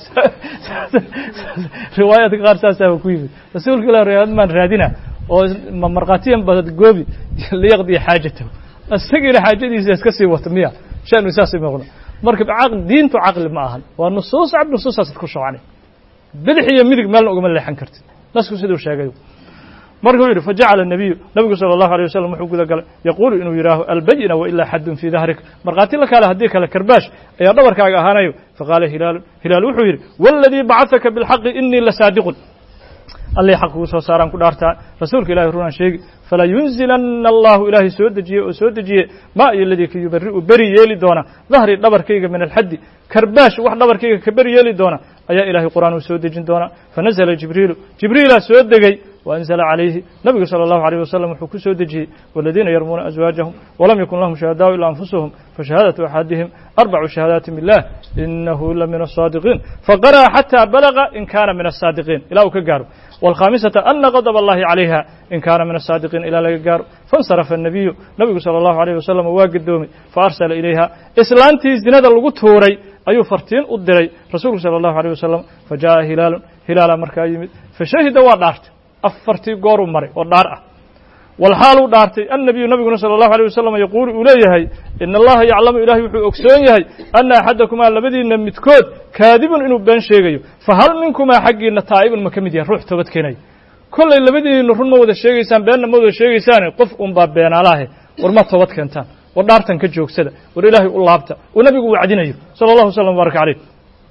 riwaayad qaar saasa ku yimid rasuulka ilaahay riwaayad man raadina oo marqaatiyan bad goobi liyaqdi xaajatahu asagina xaajadiisa iska sii wata miya shan isaas ma marka aql diintu aql ma ahan waa nusuus abd nusuusas ku shaqaanay bidxiya midig meel uga leexan kartid nasku sidoo sheegay markuu yiri faja'ala an-nabiy nabiga sallallahu alayhi wasallam wuxuu guda galay yaqulu inuu yiraaho al-bayna wa illa haddun fi dhahrik marqaati la kala hadii kala karbaash ayaa dhabarkaaga ahaanayo faqala hilal wuxuu yiri walladhi ba'athaka bil haqq inni la saadiqun الله حق وسوساران كدارتا رسولك الله رونان شيء فلا ينزلن الله إلهي سودجي ما الذي يبرئ بري يلي دونا ظهر دبر كيغا من الحد كرباش واحد دبر كيغا كبري يلي دونا أي إلهي قرآن سودجين دونا فنزل جبريل سودجي وأنزل عليه نبي صلى الله عليه وسلم حكو سودجي والذين يرمون أزواجهم ولم يكن لهم شهداء إلا أنفسهم فشهادة أحدهم 4 شهادات بالله إنه لمن الصادقين فقرأ حتى بلغ إن كان من الصادقين إلى كجار والخامسة أن غضب الله عليها إن كان من الصادقين إلى لجار فانصرف النبي صلى الله عليه وسلم واجد دومي فأرسل إليها إسلامتي زناد الغطوري أي فرتين أدري رسول صلى الله عليه وسلم فجاء هلال مركايمد فشهد ودارت أفرتي قور مري ودار والحال دارتي النبي صلى الله عليه وسلم يقول إليه إن الله يعلم إلهي أكسونيه أن أحدكما لبدين متكود كاذب إنه بين شيء فهل منكما حقي النتائب المكمدية روح توبت كني كل اللي بدين نرون موضع الشيء سان بين موضع الشيء سان قف باب بين الله ورما توبت كنتان ودارتن كجوك سدا والإلهي الله بتا ونبي وعدنا صلى الله عليه وسلم وبارك عليه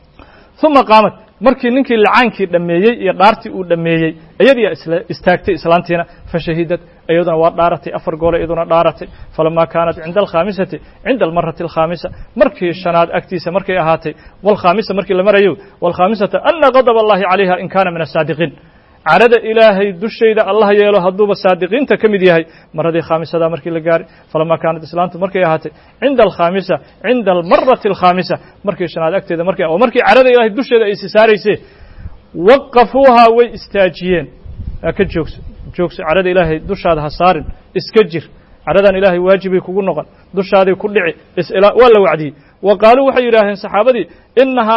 ثم قامت markii ninkii lacaankii dhameeyay iyo dhaartii uu dhameeyay ayadii istaagtay islaantiina fashahidad ayaduna waa dhaaratay 4 goor ayaduna dhaaratay falama kaanat inda al-khamisati inda al-marrati al-khamisa markii shanaad agtiisa markay ahaatay wal khamisa markii la marayo wal khamisata anna ghadab allahi alayha in kana min as-sadiqin عرض إلهي دشيدا الله يلو هدوب الصادقين تكمل يهي مرة خامسة مركي لجاري فلما كانت إسلامته مركي هاتي عند الخامسة عند المرة الخامسة مركي شناد أكتد مركي أو مركي عرض إلهي دشيدا إسساري سي وقفوها ويستاجيين أكد جوكس عرض إلهي دشادها صار إسكجر عرض إلهي واجبي كون نقل دشادي كل إسئلة ولا وعدي وقالوا وحي إلهي صحابتي إنها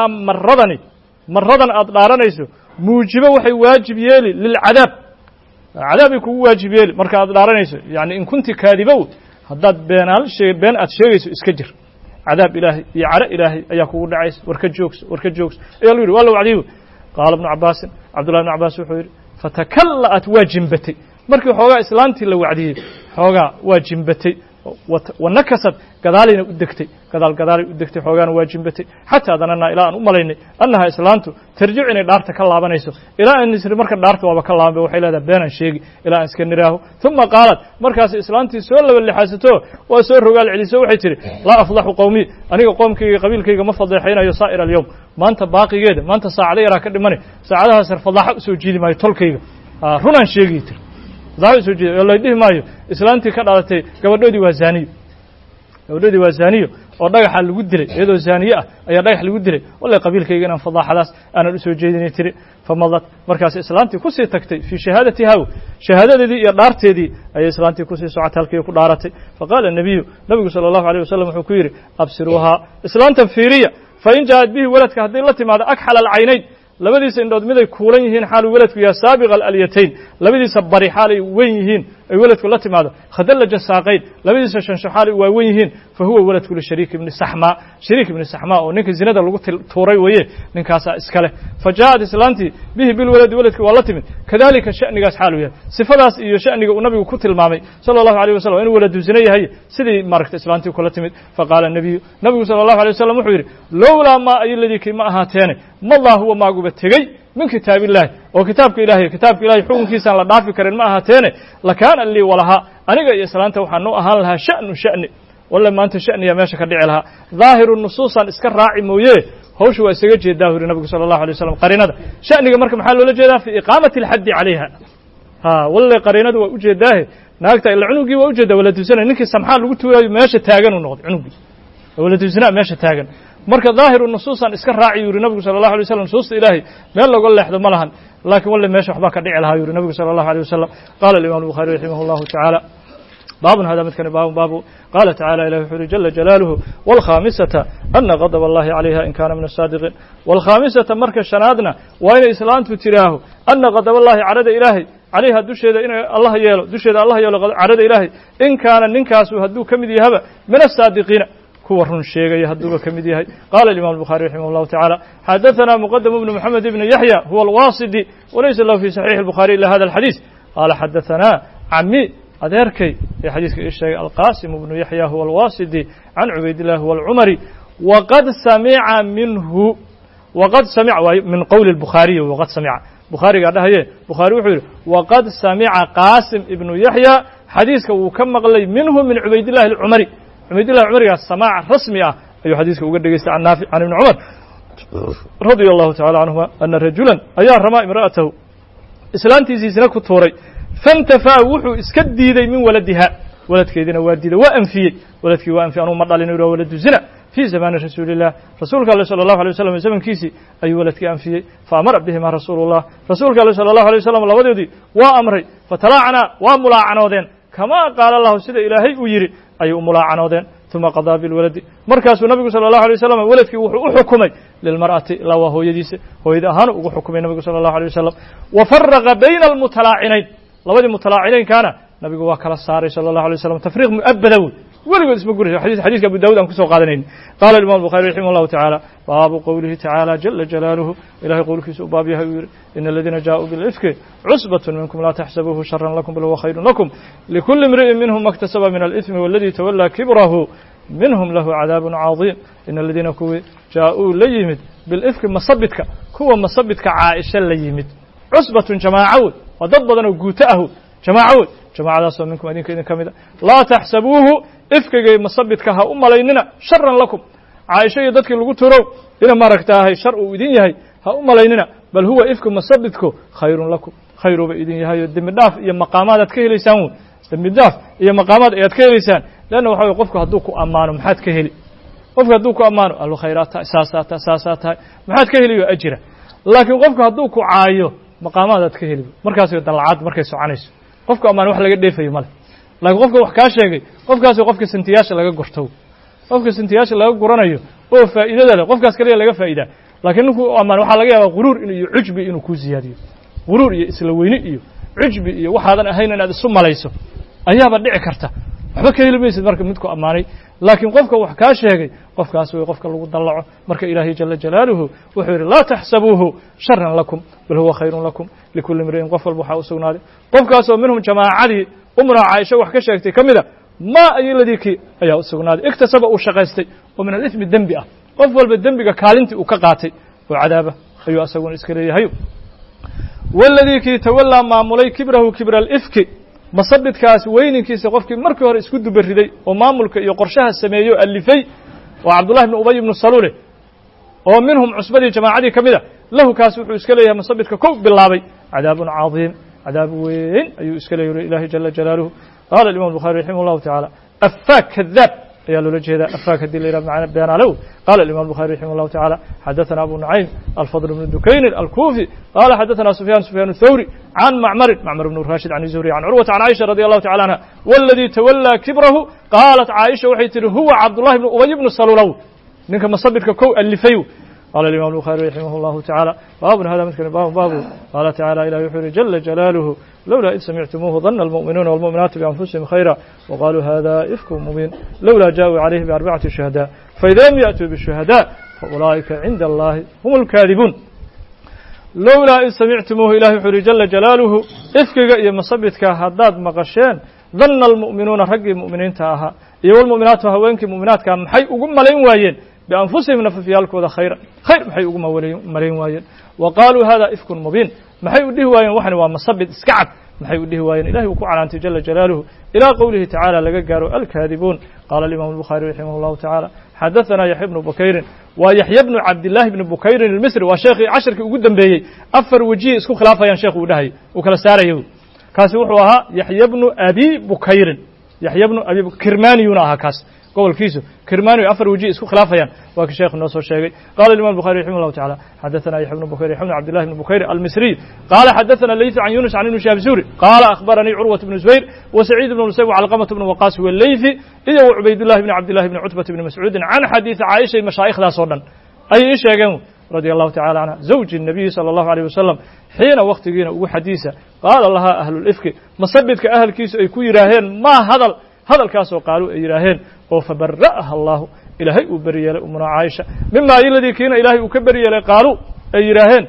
مرضني أضلارنيسو موجبة وحي واجب يلي للعذاب عذاب يكون واجب يلي مركا أضلارنيسو يعني إن كنت كاذبو هداد بين أتشيغيسو اسكجر عذاب إلهي يعرى إلهي أيكون دعيس وركجوكس يلوير والله وعديه قال ابن عباس عبد الله بن عباس وحير فتكلأت واجنبتي مركي حوغا إسلامتي لو وعديه حوغا واجنبتي ونكست كذالين أدكتي كذال أدكتي حوغان واجنبتي حتى ظننا إلى أن أمليني أنها إسلامته ترجع إلى دارتك الله بنيسو إلى أن نسر مركز دارته وبك الله بوحيلة بين الشيء إلى أن سكنراه ثم قالت مركز إسلامتي سؤال واللي حاسته وسؤال قال علي سوحي تري لا أفضح قومي أنا قومك قبيلك مفضل حين يصائر اليوم ما أنت باقي جيد ما أنت ساعة لي راكد مني ساعتها سر فضح سوجيلي ما يطلقي هنا الشيء يتر ذا سوجي الله يديه مايو إسلامتي كذا gabadhoodii waa zaaniyo oo dhagaxa lagu dilay iyadoo zaaniye ah ayaa dhagax lagu dilay wallahi qabiilkayga inaan fadaaxadaas aan u soo jeedinay tiri famadad markaas islaantii ku sii tagtay fi shahaadatiha shahaadadeedii iyo dhaarteedii ayay islaantii ku sii socotay halkii ku dhaaratay faqala nabigu sallallahu alayhi wasallam wuxuu ku yiri absiruha islaantan fiiriya fa in jaad bihi waladka hadii la timaado akhal al-aynayn labadiisa indhood mid ay kuulan yihiin xaal waladku yaa saabiq al-alyatayn labadiisa bari xaal ay weyn yihiin ay waladku la timaado khadalla saaqayn labadiisa shansho xaal ay weyn yihiin fa huwa waladku li shariik ibn sahma oo ninka zinada lagu tuuray waye ninkaas iskale fajaad islaanti bihi bil waladku wala timid kadalika shanigaas xaal yahay sifadaas iyo shaniga uu nabigu ku tilmaamay sallallahu alayhi wasallam in waladu zina yahay sidii maragta islaanti kula timid faqala nabigu sallallahu alayhi wasallam wuxuu yiri lawla ma ayladiki ma ahaateene ma allah huwa ma tegay min kitaabillaah oo kitaabka ilaahay xukunkiisa la dhaafi karin ma ahaateene la kaana li walaha aniga iyo islaanta waxaan noo ahaan lahaa sha'ni wala maanta sha'niya meesha ka dhici lahaa dhaahiru nusuusan iska raaci mooyee hawsha waa isaga jeedaa huri nabigu sala allahu alay wasalam qariinada sha'niga marka maxaa loola jeedaa fi iqaamati alxaddi calayha walle qariinadu waa ujeedaahe naagta ila cunugii waa ujeedaa wala tuusanay ninkii samxaa lagu tuuraayo meesha taagan uu noqday cunugii wala tuusanaa meesha taagan marka daahiru nusuusan iska raaci yuri nabigu sala allahu alay wasalam nusuusta ilaahay meel looga leexdo ma lahan laakiin walle meesha waxbaa ka dhici lahaa yuri nabigu sala allahu alay wasalam qaala alimaam albukhaari raximah allahu tacaala baabun hada midkani baabun baabu qaala tacala ilahi wuxuu yuri jala jalaaluhu waalkhaamisata ana gadaba allahi calayha in kaana min asaadiqiin waalkhaamisata marka shanaadna waa inay islaantu tiraaho ana gadaba allahi carada ilaahay calayha dusheeda inay allah yeelo dusheeda allah yeelo carada ilaahay in kaana ninkaasu hadduu ka mid yahaba min asaadiqiina kuwa run sheegaya hadduuba ka mid yahay qaala imam الbuخarي raximah الlahu taعalى xadaثna mqdm bn mحamed bn yaحya huwa اlwasidi walaysa lahu fi صaxiix الbuخarي ila hada الxadiiث qaala xadaثna cami adeerkay ee xadiiska ii sheegay alqasim bnu yaحya huwa اlwasidi can cubaydالlah huwa اlcumari waqad samica minhu waqad samica waay min qowli الbukhariy waqad samica bukhaarigaa dhahaye bukhaari wuxuu yidhi waqad samica qaasim ibnu yaxya xadiiska wuu ka maqlay minhu min cubaydillahi alcumari cubaydillahi cumarigaas samaac rasmi ah ayuu xadiiska uga dhegaystay can naafic can ibni cumar radia allahu tacala canhuma ana rajulan ayaa ramaa imra'atahu islaantiisiisina ku tuuray faintafaa wuxuu iska diiday min waladiha waladkeediina waa diiday waa anfiyey waladkii waa anfiyey anuu ma dhalin uu waladu zina في زمان رسول الله رسولك الله صلى الله عليه وسلم زمن كيسي أي ولد كأنفيه فأمر بهما رسول الله رسولك الله صلى الله عليه وسلم لودي وأمري فتلاعنا وملاعنودين كما قال الله سيد إلهي ويري أي ملاعنودين ثم قضى بالولد مركز النبي صلى الله عليه وسلم ولدك وحكمي للمرأة لا وهو يديس هو إذا هان وحكمي النبي صلى الله عليه وسلم وفرق بين المتلاعنين لودي متلاعنين كان نبي وكل الصاري صلى الله عليه وسلم تفريق مؤبد weligood isma gurayso xadiiska abu daawud aan kusoo qaadanayn qaala imam الbuخarي raximah الlahu taعalى baabu qowlihi tacaalى jala jalaaluhu ilahay qowlkiisa u baab yahay uu yihi ina aladiina jaaءuu biاlifki cusbaة minkum laa taxsabuuhu shara lakum bal huwa khayru lakum likuli imri'in minhum ma اktasaba min alإثmi waladii tawalaa kibrahu minhum lahu cadaabu caظiim ina aladiina kuwii jaaءuu la yimid bilifki masabidka kuwa masabidka caaisha la yimid cusbatun jamaacawood waa dad badan oo guuto ahu jamaacawood jamaacadaasoo minkum idinka idin ka mid a laa taxsabuuhu ifkigay masabidka ha u malaynina sharan lakum caaisha iyo dadkii lagu turow ina maaragtaahay shar uu idin yahay ha u malaynina bal huwa ifku masabidku khayrun lakum khayruuba idin yahayo dembi dhaaf iyo maqaamaad aad ka helaysaan wey dembi dhaaf iyo maqaamaad ayaad ka helaysaan leanna waxa weye qofku hadduu ku ammaano maxaad ka heli qofku hadduu ku ammaano allo khayraad tahay saasaa tahay maxaad ka heliyo ajira laakiin qofku hadduu ku caayo maqaamaad aad ka heli markaas dalacad markay soconayso qofku ammaan wax laga dheefayo male laakiin qofka wax kaa sheegay qofkaas qofka sintiyaasha laga gurto qofka sintiyaasha laga guranayo oo faa'iidada leh qofkaas kaliya laga faa'iidaa laakiin ninku ammaan waxa laga yaabaa quruur iyo cujbi inuu ku ziyaadiyo quruur iyo isla weyni iyo cujbi iyo waxaadan ahayn inaad isu malayso ayaaba dhici karta waxba ka heli maysid marka midku ammaanay laakiin qofka wax kaa sheegay qofkaas way qofka lagu dallaco marka ilaahay jala jalaaluhu wuxuu yidhi laa taxsabuuhu sharan lakum bal huwa khayrun lakum likulli imri'in qof walba waxaa u sugnaaday qofkaasoo minhum jamaacadii umna caaisha wax ka sheegtay ka mida maa ayoladii kii ayaa u sugnaaday iktasaba uu shaqaystay oo min alithmi dembi ah qof walba dembiga kaalintii uu ka qaatay oo cadaaba ayuu asaguna iska leeyahay waladii kii tawallaa maamulay kibrahu kibra alifki masabidkaas weyninkiisa qofkii markii hore isku dubariday oo maamulka iyo qorshaha sameeyo alifay waa cabdullahi bn ubay ibnu saluule oo minhum cusbadii jamaacadii ka mida lahu kaas wuxuu iska leeyahay masabidka kow bilaabay cadaabun cadiim cadaab weyn ayuu iska leeyahay ilahi jala jalaaluhu qaala imam الbuخarي raximah الlahu taعalى afaak kadaab ayaa loola jeedaa afaak hadii la yidhah macna beenaalow qaala imam الbuخarي raximah الlahu taعalى xadaثana abu nucaym alfadl bn dukaynin alkufi qaala xadaثana sufyan الthawri can macmar bn rashid can zuhri can curwata can caiشha radi allahu tacala anha waladii tawallaa kibrahu qaalat caaisha waxay tihi huwa cabdullahi bn ubay bnu salulow ninka masabidka kow alifay قال الإمام البخاري رحمه الله تعالى باب هذا مثل باب قال تعالى إلى يحيي جل جلاله لولا إذ سمعتموه ظن المؤمنون والمؤمنات بأنفسهم خيرا وقالوا هذا إفك مبين لولا جاءوا عليه بأربعة شهداء فإذا لم يأتوا بالشهداء فأولئك عند الله هم الكاذبون لولا إذ سمعتموه إلى يحيي جل جلاله إفك يا مصبتك هداد مقشين ظن المؤمنون حق المؤمنين تاها والمؤمنات وهوينك مؤمنات كان حي أقوم ملين واين بأنفسهم نففيالكوda khayra khayr maxay ugu maleyn waayeen وqaaluu hada ifkun mubiin maxay u dhihi waayeen waxani waa masabid iska cad maxay u dhihi waayeen ilahay uu ku canaantay jala jalaaluhu ilaa qowlihi tacaala laga gaaro alkaadibuun qaala imam الbuخarي raximah الlahu taعalى حدثنا يحيى بن بكير ويحيى بن عبد الله بن بكير المصري وشيخ عشرك ugu dambeeyay afar waji isku khilaafayaan sheekhu u dhahay oo kala saarayo kaasi wuxuu ahaa يحيى بن أبي بكير يحيى بن أبي كرماني ahaa kaas gobolkiisu كرماني afar waji isku khilaafayaan waa ka sheekhu noo soo sheegay قال الإمام البخاري رحمه الله تعالى حدثنا يحيى بن بكير بن عبد الله بن بكير المصري قال حدثنا الليث عن يونس عن ابن شهاب الزهري قال أخبرني عروة بن زبير وسعيد بن المسيب وعلقمة بن وقاص والليثي إذا وعبيد الله بن عبد الله بن عتبة بن مسعود عن حديث عائشة مشايخ ذا صورا أي شيء رضي الله تعالى عنها زوج النبي صلى الله عليه وسلم حين وقت جينا وحديثة قال لها أهل الإفك مصبتك أهل كيس يكون يراهن ما هذا الكاس وقالوا يراهن فبرأها الله إلهي وبريال أمنا عائشة مما الذي كان إلهي وكبريال قالوا يراهن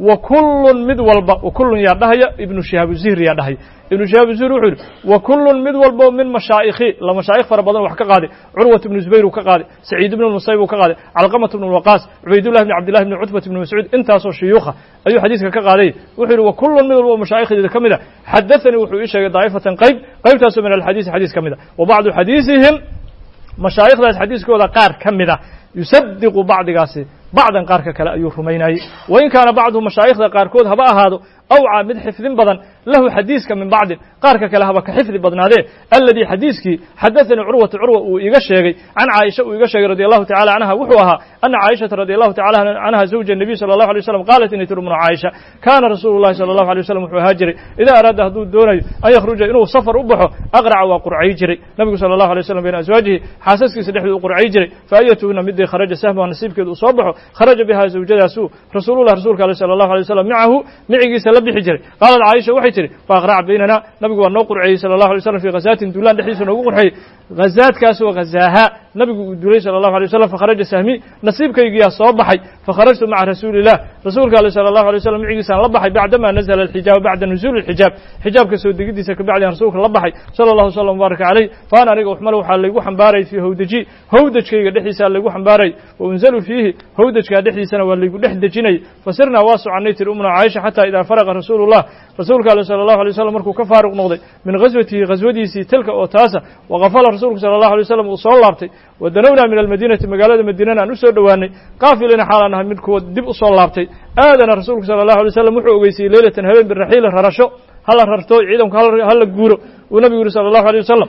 وكل مدولبا وكل يدهيا ابن شهاب الزهري يدهي ابن شهاب الزهري وحول وكل مدولبا من مشايخي لما مشايخ فربضان وحكا قادي عروة بن زبير وكقادي سعيد بن المصيب وكقادي علقمة بن الوقاص عبيد الله بن عبد الله بن عتبة بن مسعود انت اصو شيوخة اي حديثك كقادي وحول وكل مدولبا مشايخ اذا كمدا حدثني وحول ايشا ضعيفة قيب تاسو من الحديث حديث كمدا وبعض حديثهم مشايخ ذات حديث كودا قار كمدا يصدق بعض قاسي بعضا قارك كلا أيو رميناي وإن كان بعض مشايخ قاركود هبا هذا أوعى من حفظ بدن له حديثك من بعض قارك كلا هبا كحفظ بدن هذا الذي حديثك حدثنا عروة ويغشيغي عن عائشة ويغشيغي رضي الله تعالى عنها وحوها أن عائشة رضي الله تعالى عنها زوج النبي صلى الله عليه وسلم قالت إني ترى من عائشة كان رسول الله صلى الله عليه وسلم هاجري إذا أراد هدود دوني أن يخرج إنه سفر أبحه أقرع وقرعي جري النبي صلى الله عليه وسلم بين أزواجه حاسسك سدح وقرعي جري فأيتهن مدي خرج سهم ونصيبك وصبحه خرج بها زوجها سوء رسول الله رسولك صلى الله عليه وسلم معه سلب حجري قالت عائشة وحيتري فأقرع بيننا نبي ونقر عيه صلى الله عليه وسلم في غزات دولان دحيس ونقر عيه غزات كاسو غزاها نبي دولي صلى الله عليه وسلم فخرج سهمي نصيبك يا صباحي فخرجت مع رسول الله رسولك صلى الله عليه وسلم معه سلبحي بعدما نزل الحجاب بعد نزول الحجاب حجاب كسو دقيديسك بعد رسولك لبحي صلى الله عليه وسلم وبارك عليه فأنا أريد أحمله وحال ليغو حنباري في هودجكيga dhexdiisa lagu xambaaray oo unzalu fihi hawdajka dhexdiisana waa lagu dhex dejinay fasirna waasucanay tir umna Aisha hatta ida faraqa rasuulullah rasuulka sallallahu alayhi wasallam markuu ka faaruq noqday min ghazwatihi tilka oo taasa waqafala rasuulka sallallahu alayhi wasallam uu soo laabtay wadanawna min almadinati magaalada madiinana aan u soo dhawaanay qaafilina xaalana midkood dib u soo laabtay aadana rasuulka sallallahu alayhi wasallam wuxuu ogeysay leelatan habeen bir raxiil rarasho hal rarto ciidanku hal guuro uu nabiga sallallahu alayhi wasallam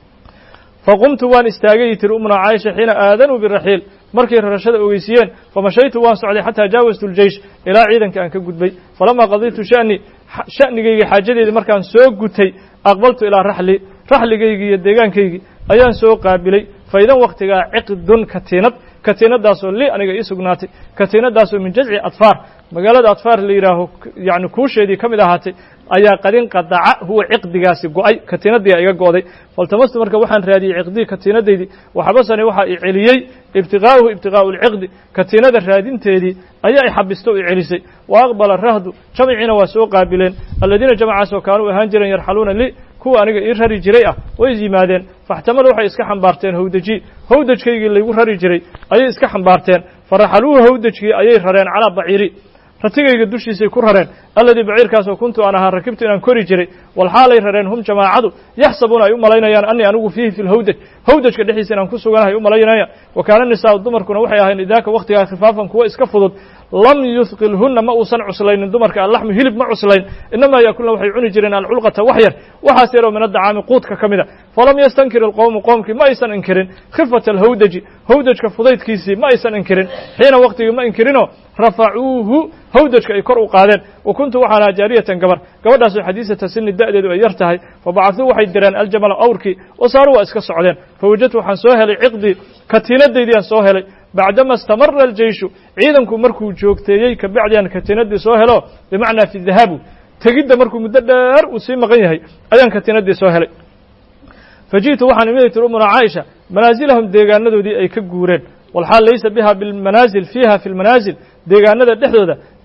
فقمت وان استاغي تر أمنا عائشة حين آذنوا بالرحيل مركي رشد أويسيين فمشيت وان سعدي حتى جاوزت الجيش إلى عيدا كان كقدبي فلما قضيت شأني حاجتي مركان سوق قتي أقبلت إلى رحلي الديغان كيجي أيان سوق قابلي فإذا وقتها عقد كتينت داسو لي أنا إيسوغناتي كتينت داسو من جزع أطفار مقالة أطفار اللي يراهو يعني كوشي دي كم إذا هاتي أيا قدين قدع هو عقد قاسي قوي كتينت دي أيا قوضي فالتمست مركا وحان رادي عقدي كتينت دي وحبسني وحا إعليي ابتغاء العقد كتينت الرادين تيدي أيا يحبستو إعليسي وأقبل الرهد جمعين وسوق قابلين الذين جمعوا كانوا هانجرا يرحلون لي kuwa aniga ii rari jiray way yimaadeen faxtamal waxay iska xambaarteen hawdajkayga lagu rari jiray ayay iska xambaarteen faraxaluhu hawdajkii ayay rareen cala baciiri ratigayga dushiisay ku rareen alladii baciirkaas oo kuntu ana rakibtu inaan kori jiray wal xaalay rareen hum jamaacadu yaxsabuna ay u malaynayaan anni anigu fihi fil hawdajka dhexdiisa inaan ku suganahay u malaynayaan wa kaana nisaa dumarkuna waxay ahayn idaaka waqtiga khifaafan kuwa iska fudud لم يثقلهن ما أوصن عسلين دمرك اللحم هلب ما عسلين إنما يأكلن وحي عوني جرين العلقة وحير وحاسيروا من الدعام قوتك كمذا فلم يستنكر القوم قومك ما يسن انكرين خفة الهودج كفضيت كيسي ما يسن انكرين حين وقت ما انكرينه رفعوه هودج يكروا قادين وكنت وحنا جارية قبر داس حديثة سن الدأدد ويرتهي فبعثوا وحي دران الجمل أوركي وصاروا اسك السعودين فوجدت وحن سوهلي عقدي كتيند ديديان سوهلي بعدما استمر الجيش عيدنكم مركو جوجتيي كبعد أن كتيند سوهلو بمعنى في الذهاب تجد مركو مددر وسيم غيهي أيان كتيند سوهلي فجيت وحن ميت أمنا عائشة منازلهم ديغاندو دي أي كجورين والحال ليس بها بالمنازل فيها في المنازل deegaanada dhexdooda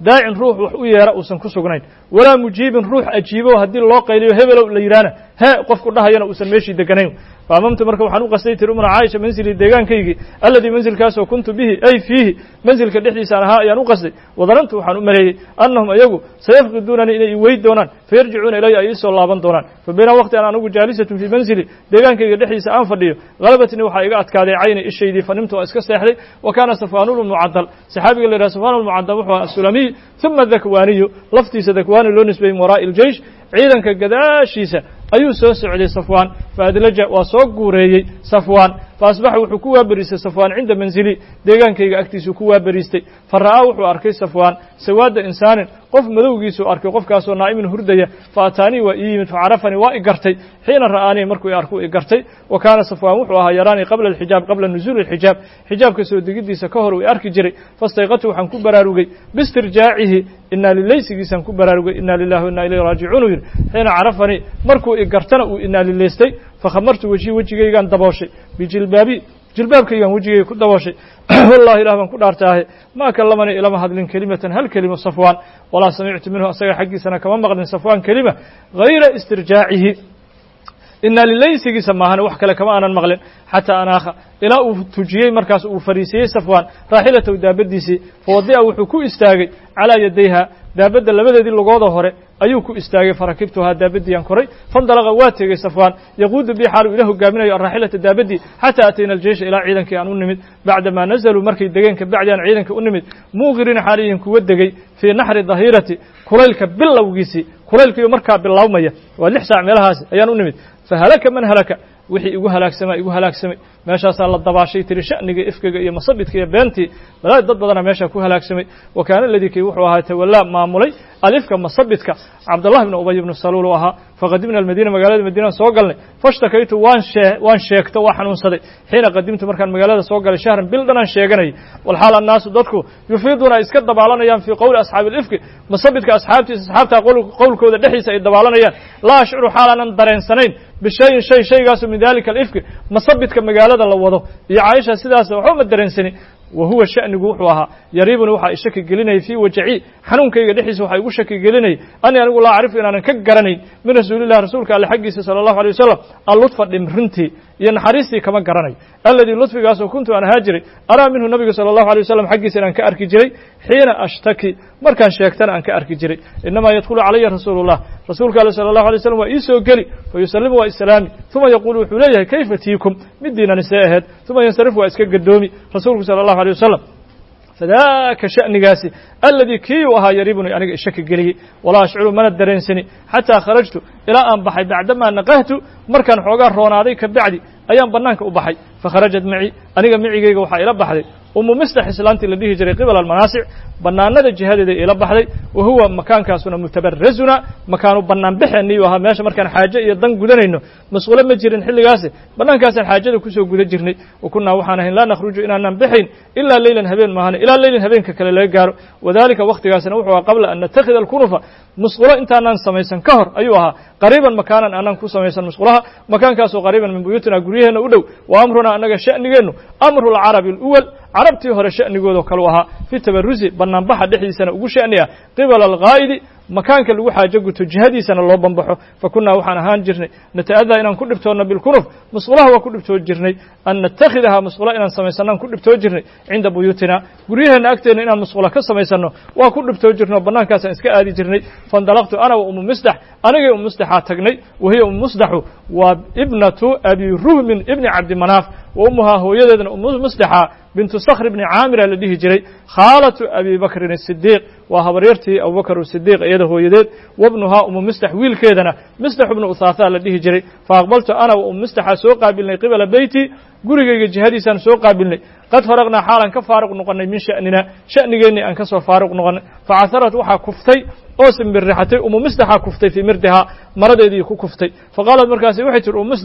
daacin ruux wax u yeera uusan ku sugnayn walaa mujiibin ruux ajiibo haddii loo qayliyo hebelow la yidhaahna hee qofku dhahayana uusan meeshii deganayn faamamtu marka waxaan u qastay tiri umna caaisha mansilii deegaankaygii alladii mansilkaasoo kuntu bihi ay fiihi mansilka dhexdiisaan ahaa ayaan u qastay wadanantu waxaan u maleeyey annahum ayagu sayafqiduunani inay i weyd doonaan fayarjicuuna ilaya ay iisoo laaban doonaan fa baynaa waqti an anugu jaalisatun fii mansili deegaankayga dhexdiisa aan fadhiyo halabatni waxaa iga adkaaday cayni ishaydii fanimtu waa iska seexday wa kaana safwaanulmucadal saxaabiga la yidhaha safwaanulmucadal wuxuu ahaa asulamiy uma dakwaaniyu laftiisa dakwaani loo nisbeeyey min waraa'i iljeish ciidanka gadaashiisa ayuu soo socday safwaan faadlaja waa soo guureeyey safwaan faasbaxa wuxuu ku waaberiistay safwaan cinda mansili deegaankayga agtiisuu ku waaberiistay fa ra'aa wuxuu arkay safwaan sawaada insaanin qof madowgiisuu arkay qofkaasoo naa'imin hurdaya fa ataanii waa ii yimid facarafanii waa i gartay xiina ra'aanii markuu i arkuu i gartay wa kaana safwaan wuxuu ahaa yaraanii qabla alxijaab qabla nuzuuli alxijaab xijaabka soo degiddiisa ka hor uu i arki jiray fastayqatu waxaan ku baraarugay biistirjaacihi inaa lilaysigiisaan ku baraarugay inaa lilahi wa inaa ilayhi raajicuun uu yidhi xiina carafanii markuu i gartana uu inaa lilaystay fakhamartu wejigaygaan dabooshay bijilbaabi jilbaabkaygaan wejigayga ku dabooshay wallahi ilah baan ku dhaartaahe maa kallamanii ilama hadlin kelimatan hal kelimo safwaan walaa samictu minhu asaga xaggiisana kama maqlin safwaan kelima hayra istirjaacihi inaa lilaysigiisa maahane wax kale kama aanan maqlin xataa anaakha ilaa uu tujiyey markaas uu fariisiyey safwaan raaxilatahu daabaddiisii fawadi'a wuxuu ku istaagay calaa yadayha daabadda labadeedii lugooda hore ayuu ku istaagay farakibtuhaa daabaddiyaan koray fandalaqa waa tegey safwaan yaquudu bii xaalu ila hogaaminayo araaxilata daabaddii xataa atayna aljeysha ilaa ciidankii aan u nimid bacdamaa nazaluu markay degeen kabacdi aan ciidanka u nimid muuqiriina xaaliyihin kuwa degey fii naxri dahiirati kulaylka bilowgiisii kulaylkiiyo markaa bilaabmaya waa 6 saac meelahaasi ayaan u nimid fahalaka man halaka wixii igu halaagsamay meeshaasaa la dabaashay tiri sha'niga ifkiga iyo masabidka iyo beentii balaa dad badana meeshaa ku halaagsamay wa kaana aladii kii wuxuu ahaa tawallaa maamulay alifka masabidka cabdullahi ibnu ubay ibnu saluul uu ahaa faqadimna almadiina magaalada madiinaan soo galnay fashtakaytu waan sheegto waa xanuunsaday xiina qadimtu markaan magaalada soo galay shahran bil dhanaan sheeganayay walxaal annaasu dadku yufiiduuna ay iska dabaalanayaan fii qowli asxaabi alifki masabidka asxaabtaa qowlkooda dhexdiisa ay dabaalanayaan laa ashcuru xaalaanan dareensanayn bishayin shaygaasoo min dalika alifki masabidka magaalada la wado iyo caaisha sidaas waxba ma dareensani wa huwa sha'nigu wuxuu ahaa yariibuni waxaa i shaki gelinayay fii wajacii xanuunkayga dhexdiisa waxaa igu shaki gelinayay anii anigu laa acrifu inaanan ka garanayn min rasuulillahi rasuulka alle xaggiisa sala allahu alay wasalam allutfa dhimrintii iyo naxariistii kama garanayo alladii lutfigaasoo kuntu aan ahaa jiray araa minhu nabiga sala allahu alay wasalam xaggiisa inaan ka arki jiray xiina ashtaki markaan sheegtana aan ka arki jiray inamaa yadkhulu calaya rasuulullah rasuulka alle sala allahu alay wasalam waa ii soo geli fayusalimu waa islaami uma yaquulu wuxuu leeyahay kayfa tiikum midiinani see aheed uma yansarif waa iska gadoomi rasuulku sala allahu alay wasalam fadaaka sha'nigaasi alladii kii uu ahaa yariibuni aniga ishaki geliyey walaa ashcuru mana dareensani xataa kharajtu ilaa aan baxay bacdamaa naqahtu markaan xoogaa roonaaday ka bacdi ayaan bannaanka u baxay fakharajat maci aniga micigayga waxaa ila baxday umu mistax islaantii la dhihi jiray qibala almanaasic bannaanada jihadeeda ila baxday wa huwa makaankaasuna mutabarazuna makaanu bannaan bixeeniyuu ahaa meesha markaan xaaje iyo dan gudanayno masquulo ma jirin xilligaasi bannaankaasaan xaajada kusoo guda jirnay wa kunnaa waxaan ahayn laa nakhruju inaanan bixayn ilaa leylan habeen maahane ilaa leylin habeenka kale laga gaaro wadalika wakhtigaasna wuxuu ahaa qabla an nattakhida alkunufa musqulo intaanaan samaysan ka hor ayuu ahaa qariiban makaanan aanan ku samaysan musqulaha makaankaasoo qariiban min buyuutina guryaheenna u dhow wa amrunaa annaga sha'nigeennu amru alcarabi aluwal carabtii hore sha'nigoodoo kaleu ahaa fi tabarusi bannaanbaxa dhexdiisana ugu sha'ni ah qibala alqaa'idi makaanka lagu xaajo guto jihadiisana loo banbaxo fa kunnaa waxaan ahaan jirnay nata'adaa inaan ku dhibtoonno bilkunuf musqulaha waa ku dhibtoo jirnay an natakhidahaa musqula inaan samaysannoan ku dhibtoo jirnay cinda buyuutina guryaheenna agteenna inaan musqula ka samaysanno waa ku dhibtoo jirno bannaankaasaan iska aadi jirnay faindalaqtu ana wa umu misdax anigay umu misdaxaa tagnay wahiya umu misdaxu waa ibnatu abi ruhmin ibni cabdimanaaf wa ummuhaa hooyadeedna umu misdaxa bintu sakhr ibni caamira la dhihi jiray khaalatu abi bakrin asidiiq waa habaryartii abubakr asidiiq iyada hooyadeed wabnuhaa umu mistax wiilkeedana mistax ibnu uthaatha la dhihi jiray fa aqbaltu ana wa umu mistaxa soo qaabilnay qibala beyti gurigayga jihadiisaan soo qaabilnay qad faraqnaa xaalan ka faaruq noqonnay min sha'nina sha'nigeennii aan ka soo faaruq noqonnay facaharat waxaa kuftay oo simbirrixatay umu misdaxaa kuftay fii mirdihaa maradeedii ku kuftay faqaalat markaasi waxay tihi umu misdax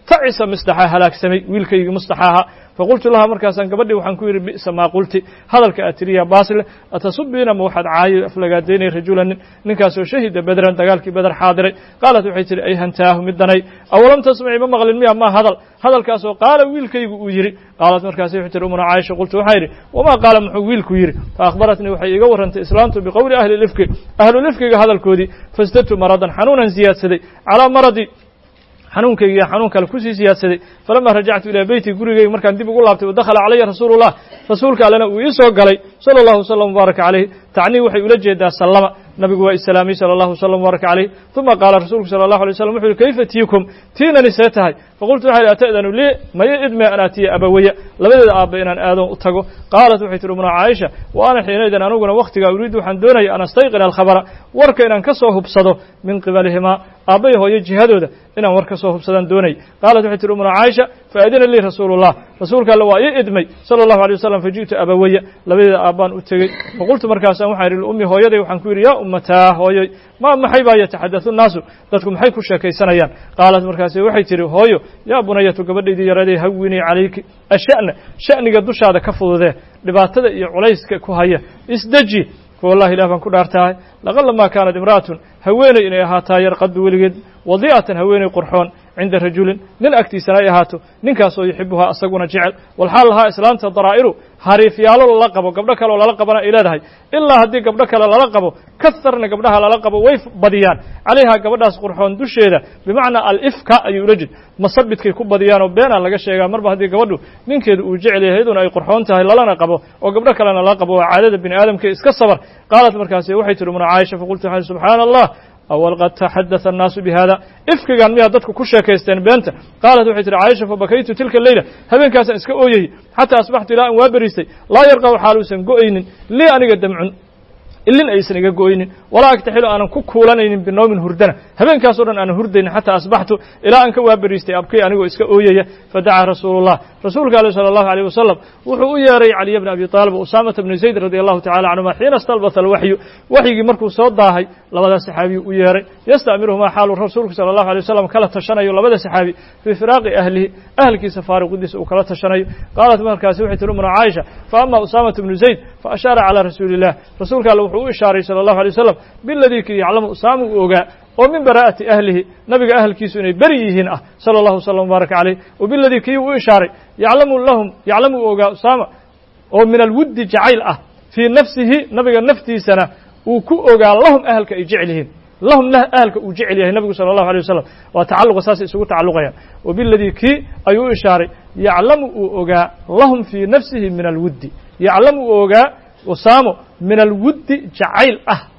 تعس مصطحى هلاك سمي ويلكي مصطحاها فقلت لها مركزا قبلي وحن كوير بئس ما قلت هذا الكأتريا باصل أتصبين موحد عاي أفلقاتين رجولا نكاسو شهد بدرا دقالك بدر حاضري قالت وحيت أي هنتاه مدني أولم تسمعي ما مغل المياه ما هذا الكاسو قال ويلكي ويري قالت مركزا وحيت أمنا عائشة قلت وحيري وما قال محو ويلك ويري فأخبرتني وحي قور أنت إسلامت بقول أهل الإفك هذا الكودي فازددت مرضا حنونا زياد سدي على مرضي xanuunkayga xanuun kale ku sii siyaasaday falama rajactu ila beyti gurigayga markaan dib ugu laabtay wadakhala calaya rasuulullah rasuulka allana uu ii soo galay sallallahu alayhi wasallam baraka alayhi tacnii waxay ula jeedaa sallama nabigu waa islaamay sallallahu alayhi wasallam baraka alayhi thumma qaala rasuulku sallallahu alayhi wasallam wuxuu kayfa tiikum tiinani seetahay faqultu waxay ata'danu li ma idma ana tiya abawaya labadooda aabba inaan aadon u tago qaalat waxay tiri umna aisha wa ana xiinaydan anuguna waqtiga uriidu waxaan doonay an astayqina al-khabara warka inaan ka soo hubsado min qibalihima aabay hooyo jihadooda inaan war ka soo hubsadan doonay qaalat waxay tiri umna aisha faadina li rasuulullah rasuulka alla waa ii idmay sallallahu alayhi wasallam fajiitu abawaya labadooda aabbaan u tagay faqultu markaas waxaan yiri ummi hooyaday waxaan ku yiri ya ummata hooyo ma maxay baa yataxaddathu naasu dadku maxay ku sheekaysanayaan qaalat markaas waxay tiri hooyo ya bunayatu gabadhaydii yaraday hawini calayki sha'niga dushaada ka fududee dhibaatada iyo culayska ku haya isdaji wallahi ilaah baan ku dhaartahay laqad lama kaanad imra'atun haweenay inay ahaataa yarqadu weligeed wadi'atan haweenay qurxoon cinda rajulin nin agtiisana ay ahaato ninkaasoo yuxibuhaa asaguna jecel walxaal lahaa islaamta daraa'iru hariifyaalo lala qabo gabdho kale oo lala qabana ay leedahay ilaa haddii gabdho kale lala qabo kaharna gabdhaha lala qabo way badiyaan calayhaa gabadhaas qurxoon dusheeda bimacnaa alifka ayuu ula jid masabidkay ku badiyaan oo beenaa laga sheegaa marba haddii gabadhu ninkeedu uu jecel yahay iyaduna ay qurxoon tahay lalana qabo oo gabdho kalena lala qabo waa caadada bini aadamka iska sabar qaalat markaasi waxay tihi umna caaisha faqultu waxaan subxaana allah أول قد تحدث الناس بهذا إفك كان مياه دتك كشة كيستين بنت قالت وحيت عائشة فبكيت تلك الليلة هبين كاسا اسك أويي حتى أصبحت لا وابريستي لا يرقى حالوسا قوين لي أنا قدم عن إلين أيسن قوين ولا أكتحل أنا كوكولانين بالنوم هردنا هبين كاسورا أنا هردين حتى أصبحت إلى أن كوابريستي أبكي أنا اسك أويي فدعا رسول الله رسول قال صلى الله عليه وسلم وحو ياري علي بن أبي طالب وأسامة بن زيد رضي الله تعالى عنهما حين استلبث وحي مركو صداهي لبدا صحابي وياري يستأمرهما حال الرسول صلى الله عليه وسلم كلا تشنيو لبدا صحابي في فراق أهلك سفار قدس وكلا تشنيو قالت مركاسي وحي تلومنا عائشة فأما أسامة بن زيد فأشار على رسول الله رسول قال وحو إشاري صلى الله عليه وسلم بالذي يعلم أسامة وأوغا ومن براءة أهله نبي أهل كيسوني بريهن صلى الله وسلم وبارك عليه وبالذي كيو إشاري يعلم أوغا أسامة ومن الود جعيل في نفسه نبي نفتي سنة وكو أوغا لهم أهل كيجعلهن لهم له أهل كيجعله النبي صلى الله عليه وسلم وتعلق أساسي سوء تعلقيا وبالذي كي أيو إشاري يعلم أوغا لهم في نفسه من الود يعلم أوغا أسامة من الود جعيل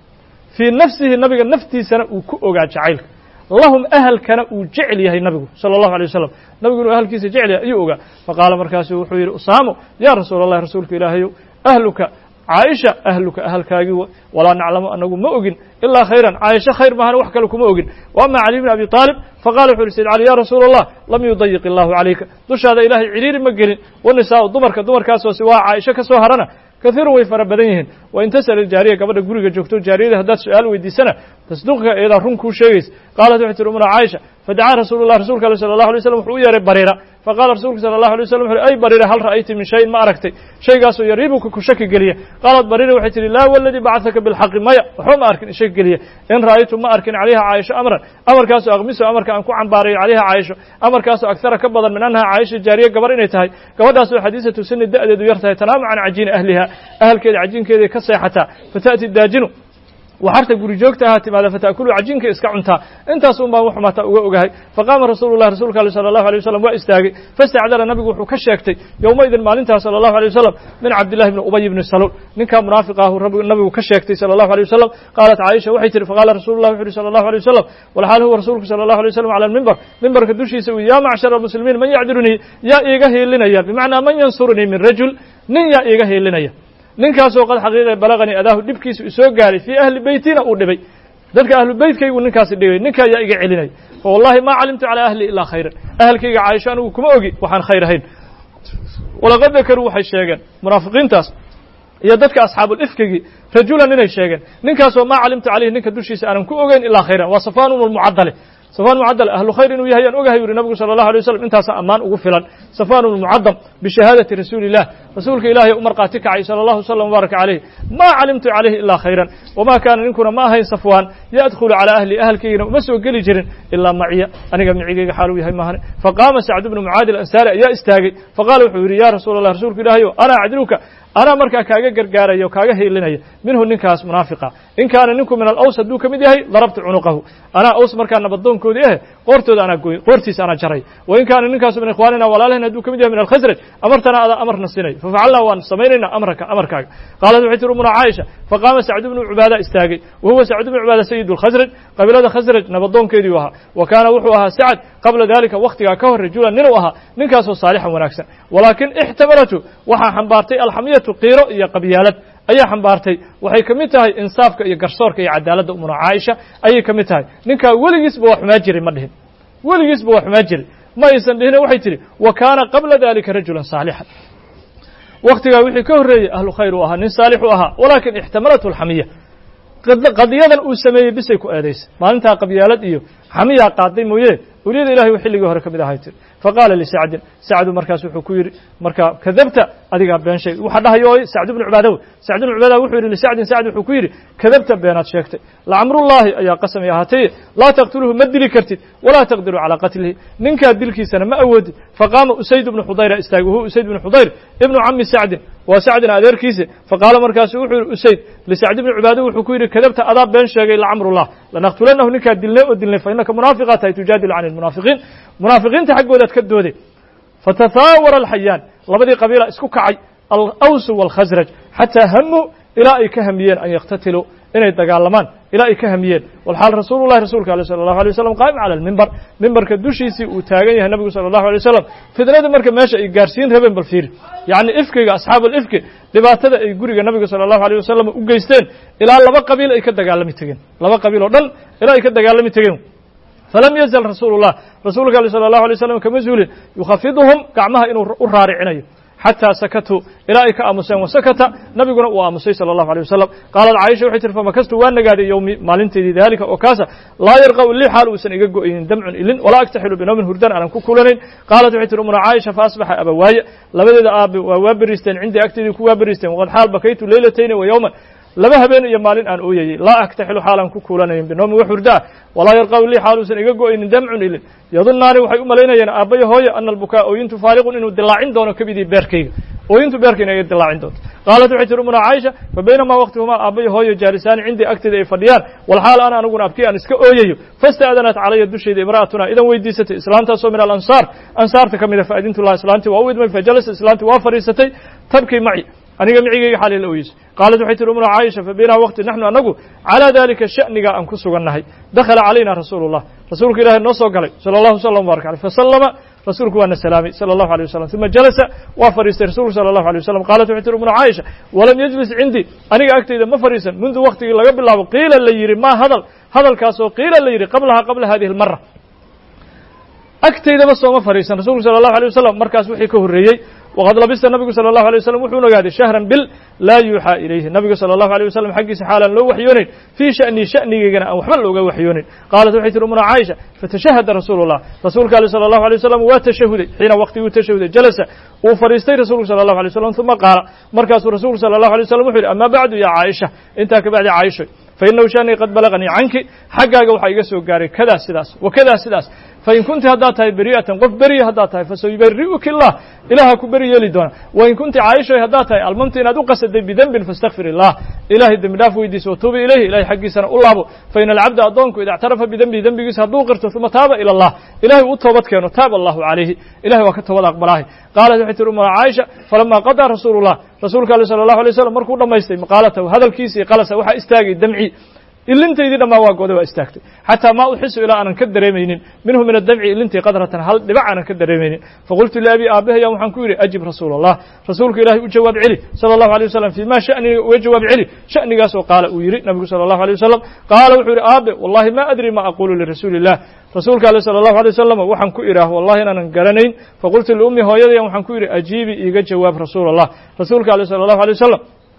في نفسه النبي نفتي سنة وكو أوغا جعيل لهم أهل كان وجعليه النبي صلى الله عليه وسلم نبي يقول أهل كيس جعله أيوغا فقال مركاسه وحوير أسامة يا رسول الله رسولك إلهي أهلك عائشة أهلك أهل كاجو ولا نعلم أنه ما أجن إلا خيرا عائشة خير ما هنوحك لكم ما أجن وأما علي بن أبي طالب فقال حسين علي يا رسول الله لم يضيق الله عليك دوش هذا إلهي عرير مجرين والنساء ضمر كاس وسواء عائشة كسوهرنا كثير ويفر بدنهن وإن تسأل الجارية قبل جورج جوكتو الجارية هذا سؤال ويدي سنة تصدقك إذا رنكو شيء قالت وحتى أمنا عائشة فدعا رسول الله صلى الله عليه وسلم وحوي يا بريرة فقال رسولك صلى الله عليه وسلم أي بريرة هل رأيت من شيء ما أركت شيء قاسو يريبك كشك قلية قالت بريرة وحتى لا والذي بعثك بالحق ما وحوم أركن شيء قلية إن رأيت ما أركن عليها عائشة أمر كاسو أغمسه أمر كأن كو عن باري عليها عائشة أمر كاسو أكثر كبضا من أنها عائشة جارية قبر إنتهي قبضا حديثة سن الدأدة يرتهي تنام عن عجين أهلها أهل كذا عجين كذا كصيحتها فتأتي الداجن وحرت guri joogtaha timaada fataakulu cajiinka iska cuntaa intaas un baa waxmata uga ogahay faqaama rasuulullaahi rasuulka sallallahu alayhi wasallam waa istaagay fastacdala nabigu wuxuu ka sheegtay yawmaydin maalintaas sallallahu alayhi wasallam min cabdillah ibn ubay ibn salul ninka munaafiqa ah nabigu ka sheegtay sallallahu alayhi wasallam qaalat aisha waxay tiri faqala rasuulullaahi sallallahu alayhi wasallam wal hal huwa rasuulku sallallahu alayhi wasallam ala minbarka dushiisa ya ma'shar almuslimiin man ya'duruni ya iga heelinaya bimaana man yansuruni min rajul nin ya iga heelinaya ninkaasoo qad xaqiiqay balaqani adaahu dhibkiisu isoo gaaray fii ahli beytina uu dhibay dadka ahlu beytkaygu ninkaasi dhibay ninka ayaa iga celinay wallahi ma calimtu calaa ahli ilaa khayran ahalkayga caaisha anigu kuma ogi waxaan khayr ahayn walaqad dakaruu waxay sheegeen munaafiqiintaas iyo dadka asxaabul ifkigii rajulan inay sheegeen ninkaasoo maa calimtu calayhi ninka dushiisa aanan ku ogeyn ilaa khayran waa safaanun almucadale صفوان معدل أهل خير إنه يهيان أجاه يقول النبي صلى الله عليه وسلم أنت أمان أغفلا صفوان المعظم بشهادة رسول الله رسولك إلهي أمر قاتك عليه صلى الله عليه وسلم وبارك عليه ما علمت عليه إلا خيرا وما كان منكم ما هي صفوان يدخل على أهل كينا ومسوا قلي جرين إلا معي أنا معي حالو يهي مهن فقام سعد بن معاذ الأنصاري يا استاغي فقال وحوري يا رسول الله رسولك إلهي أنا أعدلك أنا مركا كاغا غرغاريو كاغا هيلينايا منه نينكاس منافقا إن كان نينكم من الأوس دو كميد يحيى ضربت عنقه أنا أوس مركا نبدونكودي قورتود أنا غوي قورتيس أنا جري وإن كان نينكاس من إخواننا walaalahayna duu kamid yahay min al-khazraj amartana ada amarna sinay fafacalna waan samaynayna amarkaaga qaalad waxay tiri umuna caaisha faqaama sacd ibn ubaada istaagay wahuwa sacd ibn ubaada sayid al-khazraj qabiilada khazraj nabadoonkeedii ahaa wa kaana wuxuu ahaa sacd qabla dalika waqtiga ka hor rajulan nin uu ahaa ninkaasoo saalixan wanaagsan walaakin ihtamalatu waxa xambaartay alhamiyatu qiiro iyo qabyaalad ayaa xambaartay waxay kamid tahay insaafka iyo garsoorka iyo cadaaladda umuna caaisha ayay kamid tahay ninka weligiisba wax xumaa jiray ma dhihin weligiisba wax xumaa jiray ما يسندهنا وحيتري وكان قبل ذلك رجلا صالحا وقتها وحي كهري أهل خير وأها نين صالح وأها ولكن احتملته الحمية قضية أسمي بسيكو آديس ما انتهى قبيالات إيو حمية قاطين مويه أريد إلهي وحلي قهرك بذا هايتر فقال سعد مركز وحكوير مركا كذبت أديك بين شيء وحدها يوي سعد بن عبادة وحوير سعد وحكوير كذبت بينات شيكتي لعمر الله يا قسم يا هاتي لا تقتله مدلي كرتي ولا تقدروا على قتله ننكا دلكي سنة ما أود فقام أسيد بن حضير استاغه أسيد بن حضير ابن عم سعد وسعد أدير كيسه فقال مركز وحوير أسيد لسعد بن عبادة وحكوير كذبت أداب بين شيء لعمر الله لنقتلنه ننكا دلنا فإنك منافقات تجادل عن المنافقين منافقين تحقوا كدودي فتثاور الحيان لبدي قبيلة اسكو كعي الأوس والخزرج حتى هموا إلى أي كهميين أن يقتتلوا إن يتقالمان إلى أي كهميين والحال رسولك صلى الله عليه وسلم قائم على المنبر كدوشيسي وتاغيه النبي صلى الله عليه وسلم في ذلك مركب ماشي يقارسين ربن بالفير يعني إفك أصحاب الإفك لبعتدا يقول النبي صلى الله عليه وسلم وجيستين إلى لبا قبيلة يكدقالمي تجين لبا قبيلة دل إلى يكدقالمي تجين فلم يزل رسولك صلى الله عليه وسلم كمزول يخفضهم كعمها إنه الرارعنيه حتى سكتوا إلى أمسين وسكت نبينا وأمسي صلى الله عليه وسلم قال العائشة وحيتر فمكست وأنا قاعد يومي مالنتي ذلك وكاسة لا يرقى اللي حال وسنجو إن دمع إلين ولا أكتحل بنوم هردان أنا كلين قالت وحيتر أمنا عائشة فأصبح أبواي لبدأ أب وابرستين عندي أكتر كوابرستين وقد حال بكيت ليلتين ويوما لما هبين يمالين أن أويي لا أكتحل حالا كوكولين بنوم وحردا ولا يرقى اللي حال وسنجو إن دمع إلين يظنني وحي أملينا ين أبي هوي أن البكاء وينتو فارغ إنه دلاعين دون كبدي بيركي وينتو بيركي إنه دلاعين دون قالت وحيت أمنا عائشة فبينما وقتهما أبي هوي جالسان عندي أكتد فديان والحال أنا أقول أبكي أن اسك أويي فاستأذنت علي الدشيد امرأتنا إذا ويديست إسلامتها سو من الأنصار تكمل فأذنت الله إسلامتي وأود من فجلس إسلامتي وفريستي تبكي معي أنا جميعي حال الأويس قالت وحيت أمنا عائشة فبينها وقت نحن نقول على ذلك الشأن جاء أنكسر النهي دخل علينا رسولك إله النص وقال صلى الله عليه وسلم وبارك عليه فسلم رسولك وأن السلامي صلى الله عليه وسلم ثم جلس وفرست رسول صلى الله عليه وسلم قالت وحيت أمنا عائشة ولم يجلس عندي أنا أكتب ما فريسا منذ وقت إلا قبل الله قيل اللي يري ما هذا الكاسو قيل اللي يري قبل هذه المرة أكتب بس ما فريسا رسول صلى الله عليه وسلم مركز وحي كهريي وقد لبست النبي صلى الله عليه وسلم وحونا قاعد شهرا لا يوحى إليه النبي صلى الله عليه وسلم حقي حالا لو وحيونين في شأني جنا أو حمل لو وحيونين قالت وحيت أمنا عائشة فتشهد رسول الله قال صلى الله عليه وسلم وتشهد حين وقته تشهد جلس وفريستي رسول صلى الله عليه وسلم ثم قال مركز رسول صلى الله عليه وسلم وحيد أما بعد يا عائشة أنت كبعد عائشة فإنه شأني قد بلغني عنك حقا وحي يسوع قاري كذا سداس وكذا سداس فإن كنت هداتها بريئة قف بريئة هداتها فسيبرئك الله إلها كبري يلدون وإن كنت عائشة هداتها الممتن أدو قصد بذنب فاستغفر الله إلهي الدم داف ويديس وتوب إليه إلهي حقي سنة الله فإن العبد أدونك إذا اعترف بذنبه هدو قرته ثم تاب إلى الله إلهي وطوبتك وتاب الله عليه إلهي وكتب أقبله قالت وحيت أمنا عائشة فلما قضى رسولك صلى الله عليه وسلم مركو لما يستيم قالته هذا الكيسي قال سوحا استاقي دمعي إلا أنت إذا ما واقعد واستاكت حتى ما أحس إلى أن كدر يمين منه من الدمع إلا أنت قدرة هل دمع أن كدر يمين فقلت لأبي أبيه يا محنكوري أجب رسول الله رسولك إلهي وجواب علي صلى الله عليه وسلم فيما شأني وجواب علي شأني قاس وقال ويري نبي صلى الله عليه وسلم قال وحوري أبي والله ما أدري ما أقول لرسول الله رسولك صلى الله عليه وسلم وحنكويره والله أنا نقرنين فقلت لأمي هو يا محنكوري أجيبي إيجا جواب رسول الله رسولك صلى الله عليه وسلم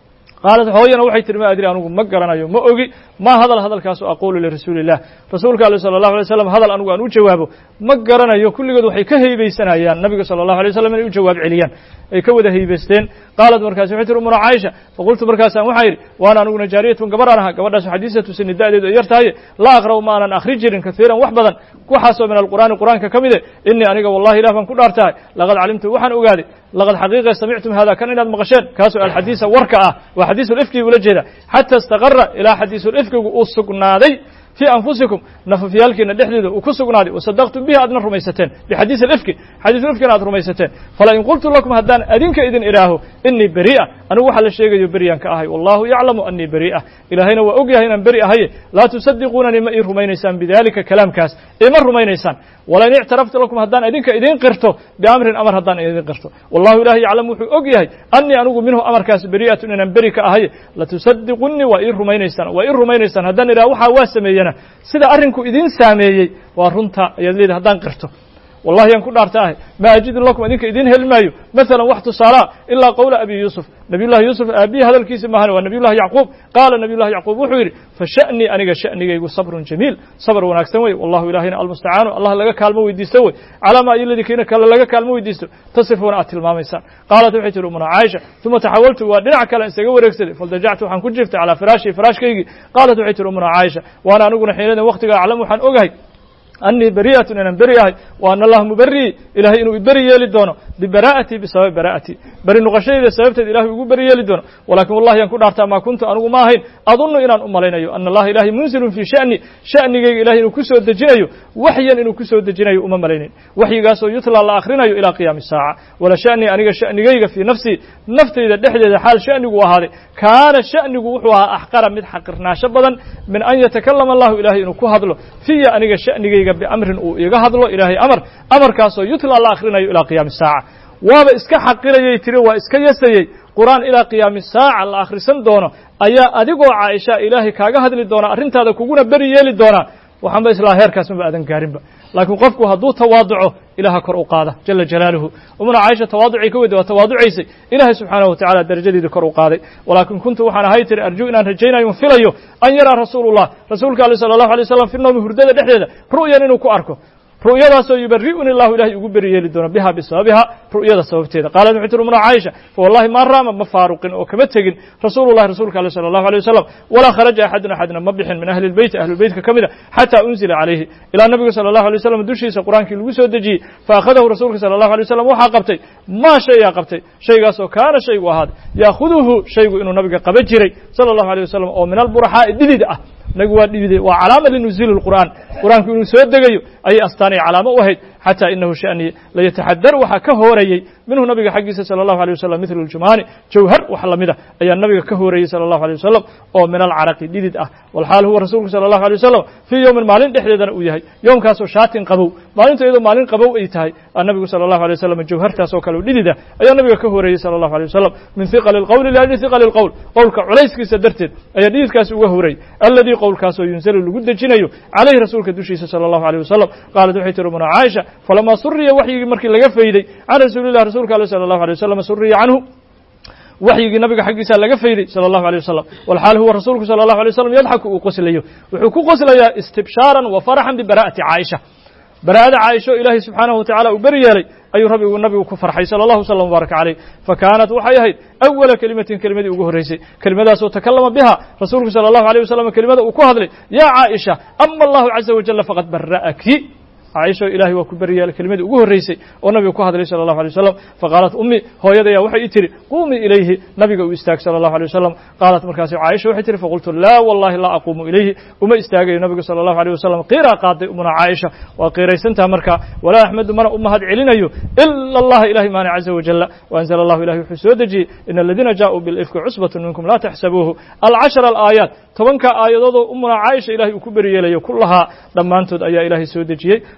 qaalat hooyana waxay tihi ma adri anugu ma garanayo ma ogi ma hadalkaasu aquulu lirasuuliillah rasuulka alle sala allahu alay wasalam hadal anugu aan u jawaabo ma garanayo kulligood waxay ka heybeysanayaan nabiga sala allahu alay wasalam inay u jawaab celiyaan ay ka wada heybeysteen qaalat markaasi waxay tihi umuna caaisha faqultu markaasaan waxaa yidhi waana aniguna jaariyatun gabaraan ahaa gabadhaas xadiisatu sini da'deedu ay yar tahaye laa aqra'u ma aanan akhri jirin kaiiran wax badan waxaasoo min alqur'aani qur'aanka ka mide inii aniga wallahi ilah baan ku dhaartahay laqad calimtu waxaan ogaaday laqad xaqiiqa samictum hada kan inaad maqasheen kaasoo alxadiisa warka ah waa xadiisulifkigi ula jeeda xata istaqara ilaa xadiisulifkigu uu sugnaaday fii anfusikum nafafyaalkiina dhexdeeda uu ku sugnaaday wasadaqtum bihi aadna rumaysateen bixadiisi alifki xadiisulifkina aad rumaysateen fala in qultu lakum haddaan adinka idin idhaaho inii beri'a anigu waxa la sheegayo beriyaan ka ahay wallahu yaclamu anii beri'a ilaahayna waa og yahay inaan beri ahaye laa tusadiquunanii ma ii rumaynaysaan bidalika kalaamkaas ima rumaynaysaan walain ictaraftu lakum haddaan idinka idin qirto biamrin amar haddaan idin qirto wallahu ilahi yaclamu wuxuu og yahay anii anigu minhu amarkaas beri'atun inaan beri ka ahaye latusadiqunii waa ii rumaynaysaan haddaan idhaha waxaa waa sameeyana sida arrinku idin saameeyey waa runta ayaad leedahay haddaan qirto wallahi yaan ku dhaarta ahay ma ajidu lakum idinka idin heli maayo maalan wax tusaalaa ilaa qowla abi yuusuf nabiyullahi yuusuf aabihi hadalkiisi maahan waa nabiyullahi yacquub qaala nabiyullahi yacquub wuxuu yidhi fa sha'nii aniga sha'nigaygu sabrun jamiil sabr wanaagsan wey wallahu ilaahina almustacaanu allah laga kaalmo weydiisto wey calaa maa iyoladii kiina kale laga kaalmo weydiisto tasifuuna aad tilmaamaysaan qaalat waxay tihi umuna caaisha uma taxawaltu waa dhinac kale isaga wareegsaday faldajactu waxaan ku jiftay calaa firaashii firaashkaygii qaalat waxay tihi umuna caaisha waana aniguna xiinadan waktigaa aclam waxaan ogahay أنii beri'atun inaan beri ahay wa ana allaha muberii ilahay inuu iberi yeeli doono bibara'atii bisababi bara'atii beri noqoshadayda sababteed ilahay ugu beri yeeli doono walakin wallahi yaan ku dhaartaa maa kuntu anigu ma ahayn adunnu inaan u malaynayo ana allaha ilahay munzilun fii sha'ni sha'nigayga ilahay inuu ku soo dejinayo waxyan inuu ku soo dejinayo uma malaynayn waxyigaasoo yutlaa la akhrinayo ilaa qiyaami saaca wala sha'nii aniga sha'nigayga fii nafsii naftayda dhexdeeda xaal sha'nigu ahaaday kaana sha'nigu wuxuu ahaa axqara mid xaqirnaasho badan min an yatakalama allahu ilahay inuu ku hadlo fiya aniga sha'nigayga biamrin uu iga hadlo ilaahay amarkaasoo yutla la akhrinayo ilaa qiyaami saaca waaba iska xaqirayay tiri waa iska yasayey qur'aan ilaa qiyaami saaca la akhrisan doono ayaa adigoo caaisha ilaahay kaaga hadli doona arrintaada kuguna beri yeeli doonaa waxaanba islaa heerkaas maba aadan gaarinba laakiin qofku hadduu tawaaduco ilaha kor u qaada jala jalaaluhu umuna caaisha tawaaducay ka weyda waa tawaaducaysay ilaahay subxaanahu watacala darajadeedii kor u qaaday walaakin kuntu waxaan ahay tiri arjuu inaan rajaynayo filayo an yaraa rasuulullah rasuulka ale sala allahu alay waslam fi noomi hurdada dhexdeeda ru'yan inuu ku arko ru'yadaasoo yubari'uni allahu ilahay ugu beri yeeli doono biha bisababiha ru'yada sababteeda qaalat waxay tiri umuna caaisha fawallahi ma raama ma faaruqin oo kama tegin rasuulullahi rasuulka ale sala allahu alay wasalam walaa kharaja axadna ma bixin min ahli lbeyti ahlulbeytka ka mida xataa unzila calayhi ilaa nabiga sala allahu alay wasalam dushiisa qur'aankii lagu soo dejiyey faakhadahu rasuulka sala allahu alay wasalam waxaa qabtay maa shayaa qabtay shaygaasoo kaana shaygu ahaaday yaakuduhu shaygu inuu nabiga qaba jiray sala allahu alay wasalam oo min alburaxaa'i dhidid ah nabigu waa dhibiday waa calaama linuziili lqur'aan qur'aanku inuu soo degayo ayay astaanay calaamo u ahayd xataa inahu sha'ni layataxadaru waxaa ka hoorayey minhu nabiga xaggiisa sala allahu alay wasalam midlu ljumaani jawhar wax lamida ayaa nabiga ka hoorayey sala allahu alay wasalam oo min alcaraqi dhidid ah walxaal huwa rasuulku sala allahu alay wasalam fii yowmin maalin dhexdeedana uu yahay yoomkaasoo shaatin qabow maalinta iyadoo maalin qabow ay tahay nabigu sala allahu alay wasalam jawhartaasoo kale u dhidid ah ayaa nabiga ka hoorayey sala allahu alay wasalam min hiqali lqowli liajli hiqali lqowl qowlka culayskiisa darteed ayaa dhididkaasi uga hoorayey alladii qowlkaasoo yunzalu lagu dejinayo calayhi rasuulka dushiisa sala allahu alay wasalam qaalat waxay tiri umuna caaisha falamaa suriya waxyigii markii laga fayday can rasuulilah rasuulka ale sala allahu alay wasalam suriya canhu waxyigii nabiga xaggiisa laga fayday sala allahu alay wasalam walxaal huwa rasuulku sala allahu alay wasalam yadxaku uu qoslayo wuxuu ku qoslayaa istibshaaran wa faraxan bibara'ati caaisha bara'ada caaisha oo ilaahay subxaanahu watacala uu beri yeelay ayuu nabigu ku farxay sala allahu slam mubaaraka caleyh fa kaanat waxay ahayd awala kelimatin kelimadii ugu horreysay kelimadaasoo takallama biha rasuulku sala allahu alay wasalam kelimada uu ku hadlay yaa caaisha ama allahu caza wajalla faqad bara'aki caaisha oo ilahay waa ku beri yeelay kelimadii ugu horreysay oo nabiga ku hadlay sala allahu alay wasalam faqaalat ummi hooyadaya waxay ii tihi quumii ilayhi nabiga uu istaag sala allahu alay wasalam qaalat markaasi caaisha waxay tihi faqultu laa wallahi laa aquumu ilayhi uma istaagayo nabigu sala allahu alay wasalam qiiraa qaaday umuna caaisha waa qiiraysantaha marka walaa axmedu mana u mahad celinayo ila allaha ilahi maani caza wajalla waanzala allahu ilahi wuxuu soo dejiyey ina aladiina jaaءuu bilifki cusbatun minkum laa taxsabuuhu alcashara alaayaat tobanka aayadoodoo umuna caaisha ilahay uu ku beri yeelayo kullahaa dhammaantood ayaa ilaahay soo dejiyey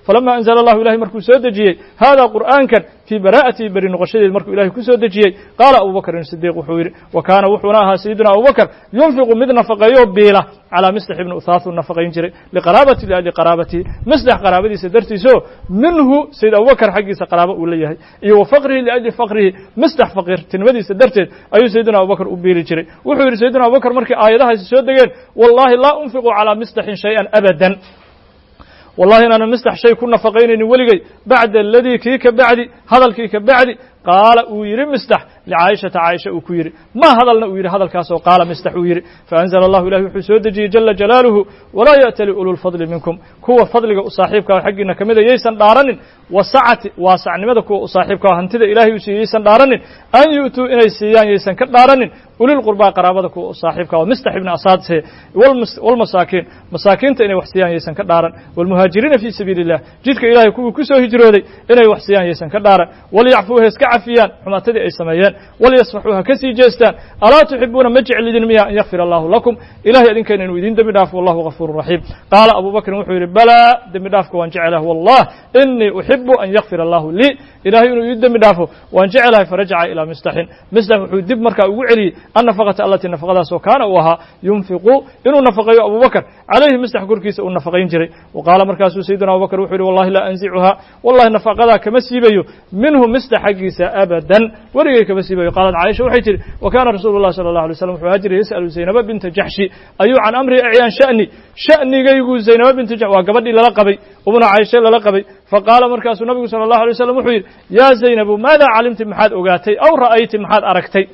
فلما أنزل الله إلهي مركو سودجيي هذا قرآن كان في براءتي بري نقشدي مركو إلهي كسودجيي قال أبو بكر الصديق وحوير وكان وحناها سيدنا أبو بكر ينفق مد نفقيو بيله على مصلح بن أثاث النفقين جري لقرابتي لأجل قرابتي مصلح قرابتي سدرتي سو منه سيد أبو بكر حقي قرابة وليه iyo faqri liajli faqrihi maslax faqir tinmadiisa darteed ayuu sayyidina Abu Bakr u biiri jiray wuxuu yiri sayyidina Abu Bakr markii aayadahaas soo dageen wallahi la unfiqu ala mislahin shay'an abadan wallahi ana mislax shay ku nafaqaynayni waligay bacda alladhi kika bacdi hadalkii ka bacdi qaala uu yiri mislax لعائشة عائشة وكير ما هذا النوير هذا الكاس وقال مستحوير فأنزل الله إله حسودجي جل جلاله ولا يأتل أولو الفضل منكم كو فضل صاحبك وحقنا كمذا يسن دارن وسعت واسع نمذا كو صاحبك وهنتذ إلهي يسن دارن أن يؤتوا إلى السيان يسن كدارن أولي القربى قرابتك وصاحبك ومستحبنا أصادسه والمساكين مساكين إني وحسيان يسن كدارن والمهاجرين في سبيل الله جدك إلهي كسو هجرودي إني وحسيان يسن كدارن وليعفوه يسكعفيان حما تدي أي سميان وليصفحوها كسي جيستان ألا تحبون مجع لدين مياه أن يغفر الله لكم إلهي أذن كان ينويدين دم دافك والله غفور رحيم قال أبو بكر وحير بلى دم دافك وأن جعله والله إني أحب أن يغفر الله لي إلهي ينويد دم دافه وأن جعله فرجع إلى مستحن مستحن وحيد دب مركا وعلي أن نفقة التي نفقها سوكان وها ينفقوا إنه نفقه أبو بكر عليه مستحن كركيس ونفقين جري وقال مركاس سيدنا أبو بكر وحير والله لا أنزعها والله نفقها كمسيبه منه مستحقيس أبدا وريك كمسيبه قالت عائشة وحيتر وكان رسول الله صلى الله عليه وسلم حاجر يسأل زينب بنت جحش أيو عن أمر أعيان شأني يقول زينب بنت جحش وقبل للقبي ومن عائشة للقبي فقال مركز النبي صلى الله عليه وسلم وحير يا زينب ماذا علمت محاد أقاتي أو رأيت محاد أركتي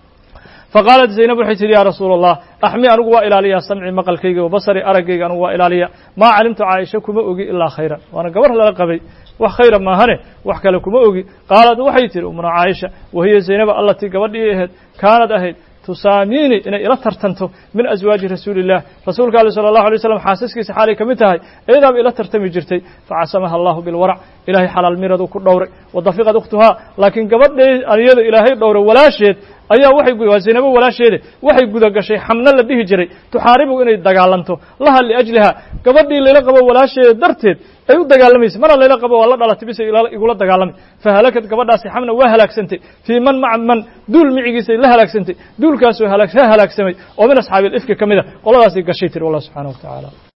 فقالت زينب وحيتر يا رسول الله أحمي أنقوى إلى لي سمعي مقل كيغ وبصري أرقيغ أنقوى إلى لي ما علمت عائشة كما أقي إلا خيرا وأنا قبر للقبي وخيرا ما هنه وحكى لكم أوجي قالت وحيتر أمنا عائشة وهي زينب التي قبل كانت أهد تساميني إن إلى ترتنته من أزواج رسول الله رسول الله صلى الله عليه وسلم حاسسك سحالي كمتها إذا إلى ترتمي جرتي فعصمها الله بالورع إلهي حلال ميرد وكل دور وضفقت أختها لكن قبل أن يد إلهي دور ولا شيء أيها وحي وزينب ولا شيء وحي جودك شيء حمنا به جري تحاربه إن يدقالنته لها لأجلها قبل اللي لقب ولا شيء درتد أيود دقالميس مرة اللي لقب والله على تبيس يقول دقالمي فهلكت قبل داسي حمنا وهلك سنتي في من مع من دول معجز لهلك سنتي دول كاسو هلك سمي ومن أصحاب الإفك كمذا والله داسي قشيتر والله سبحانه وتعالى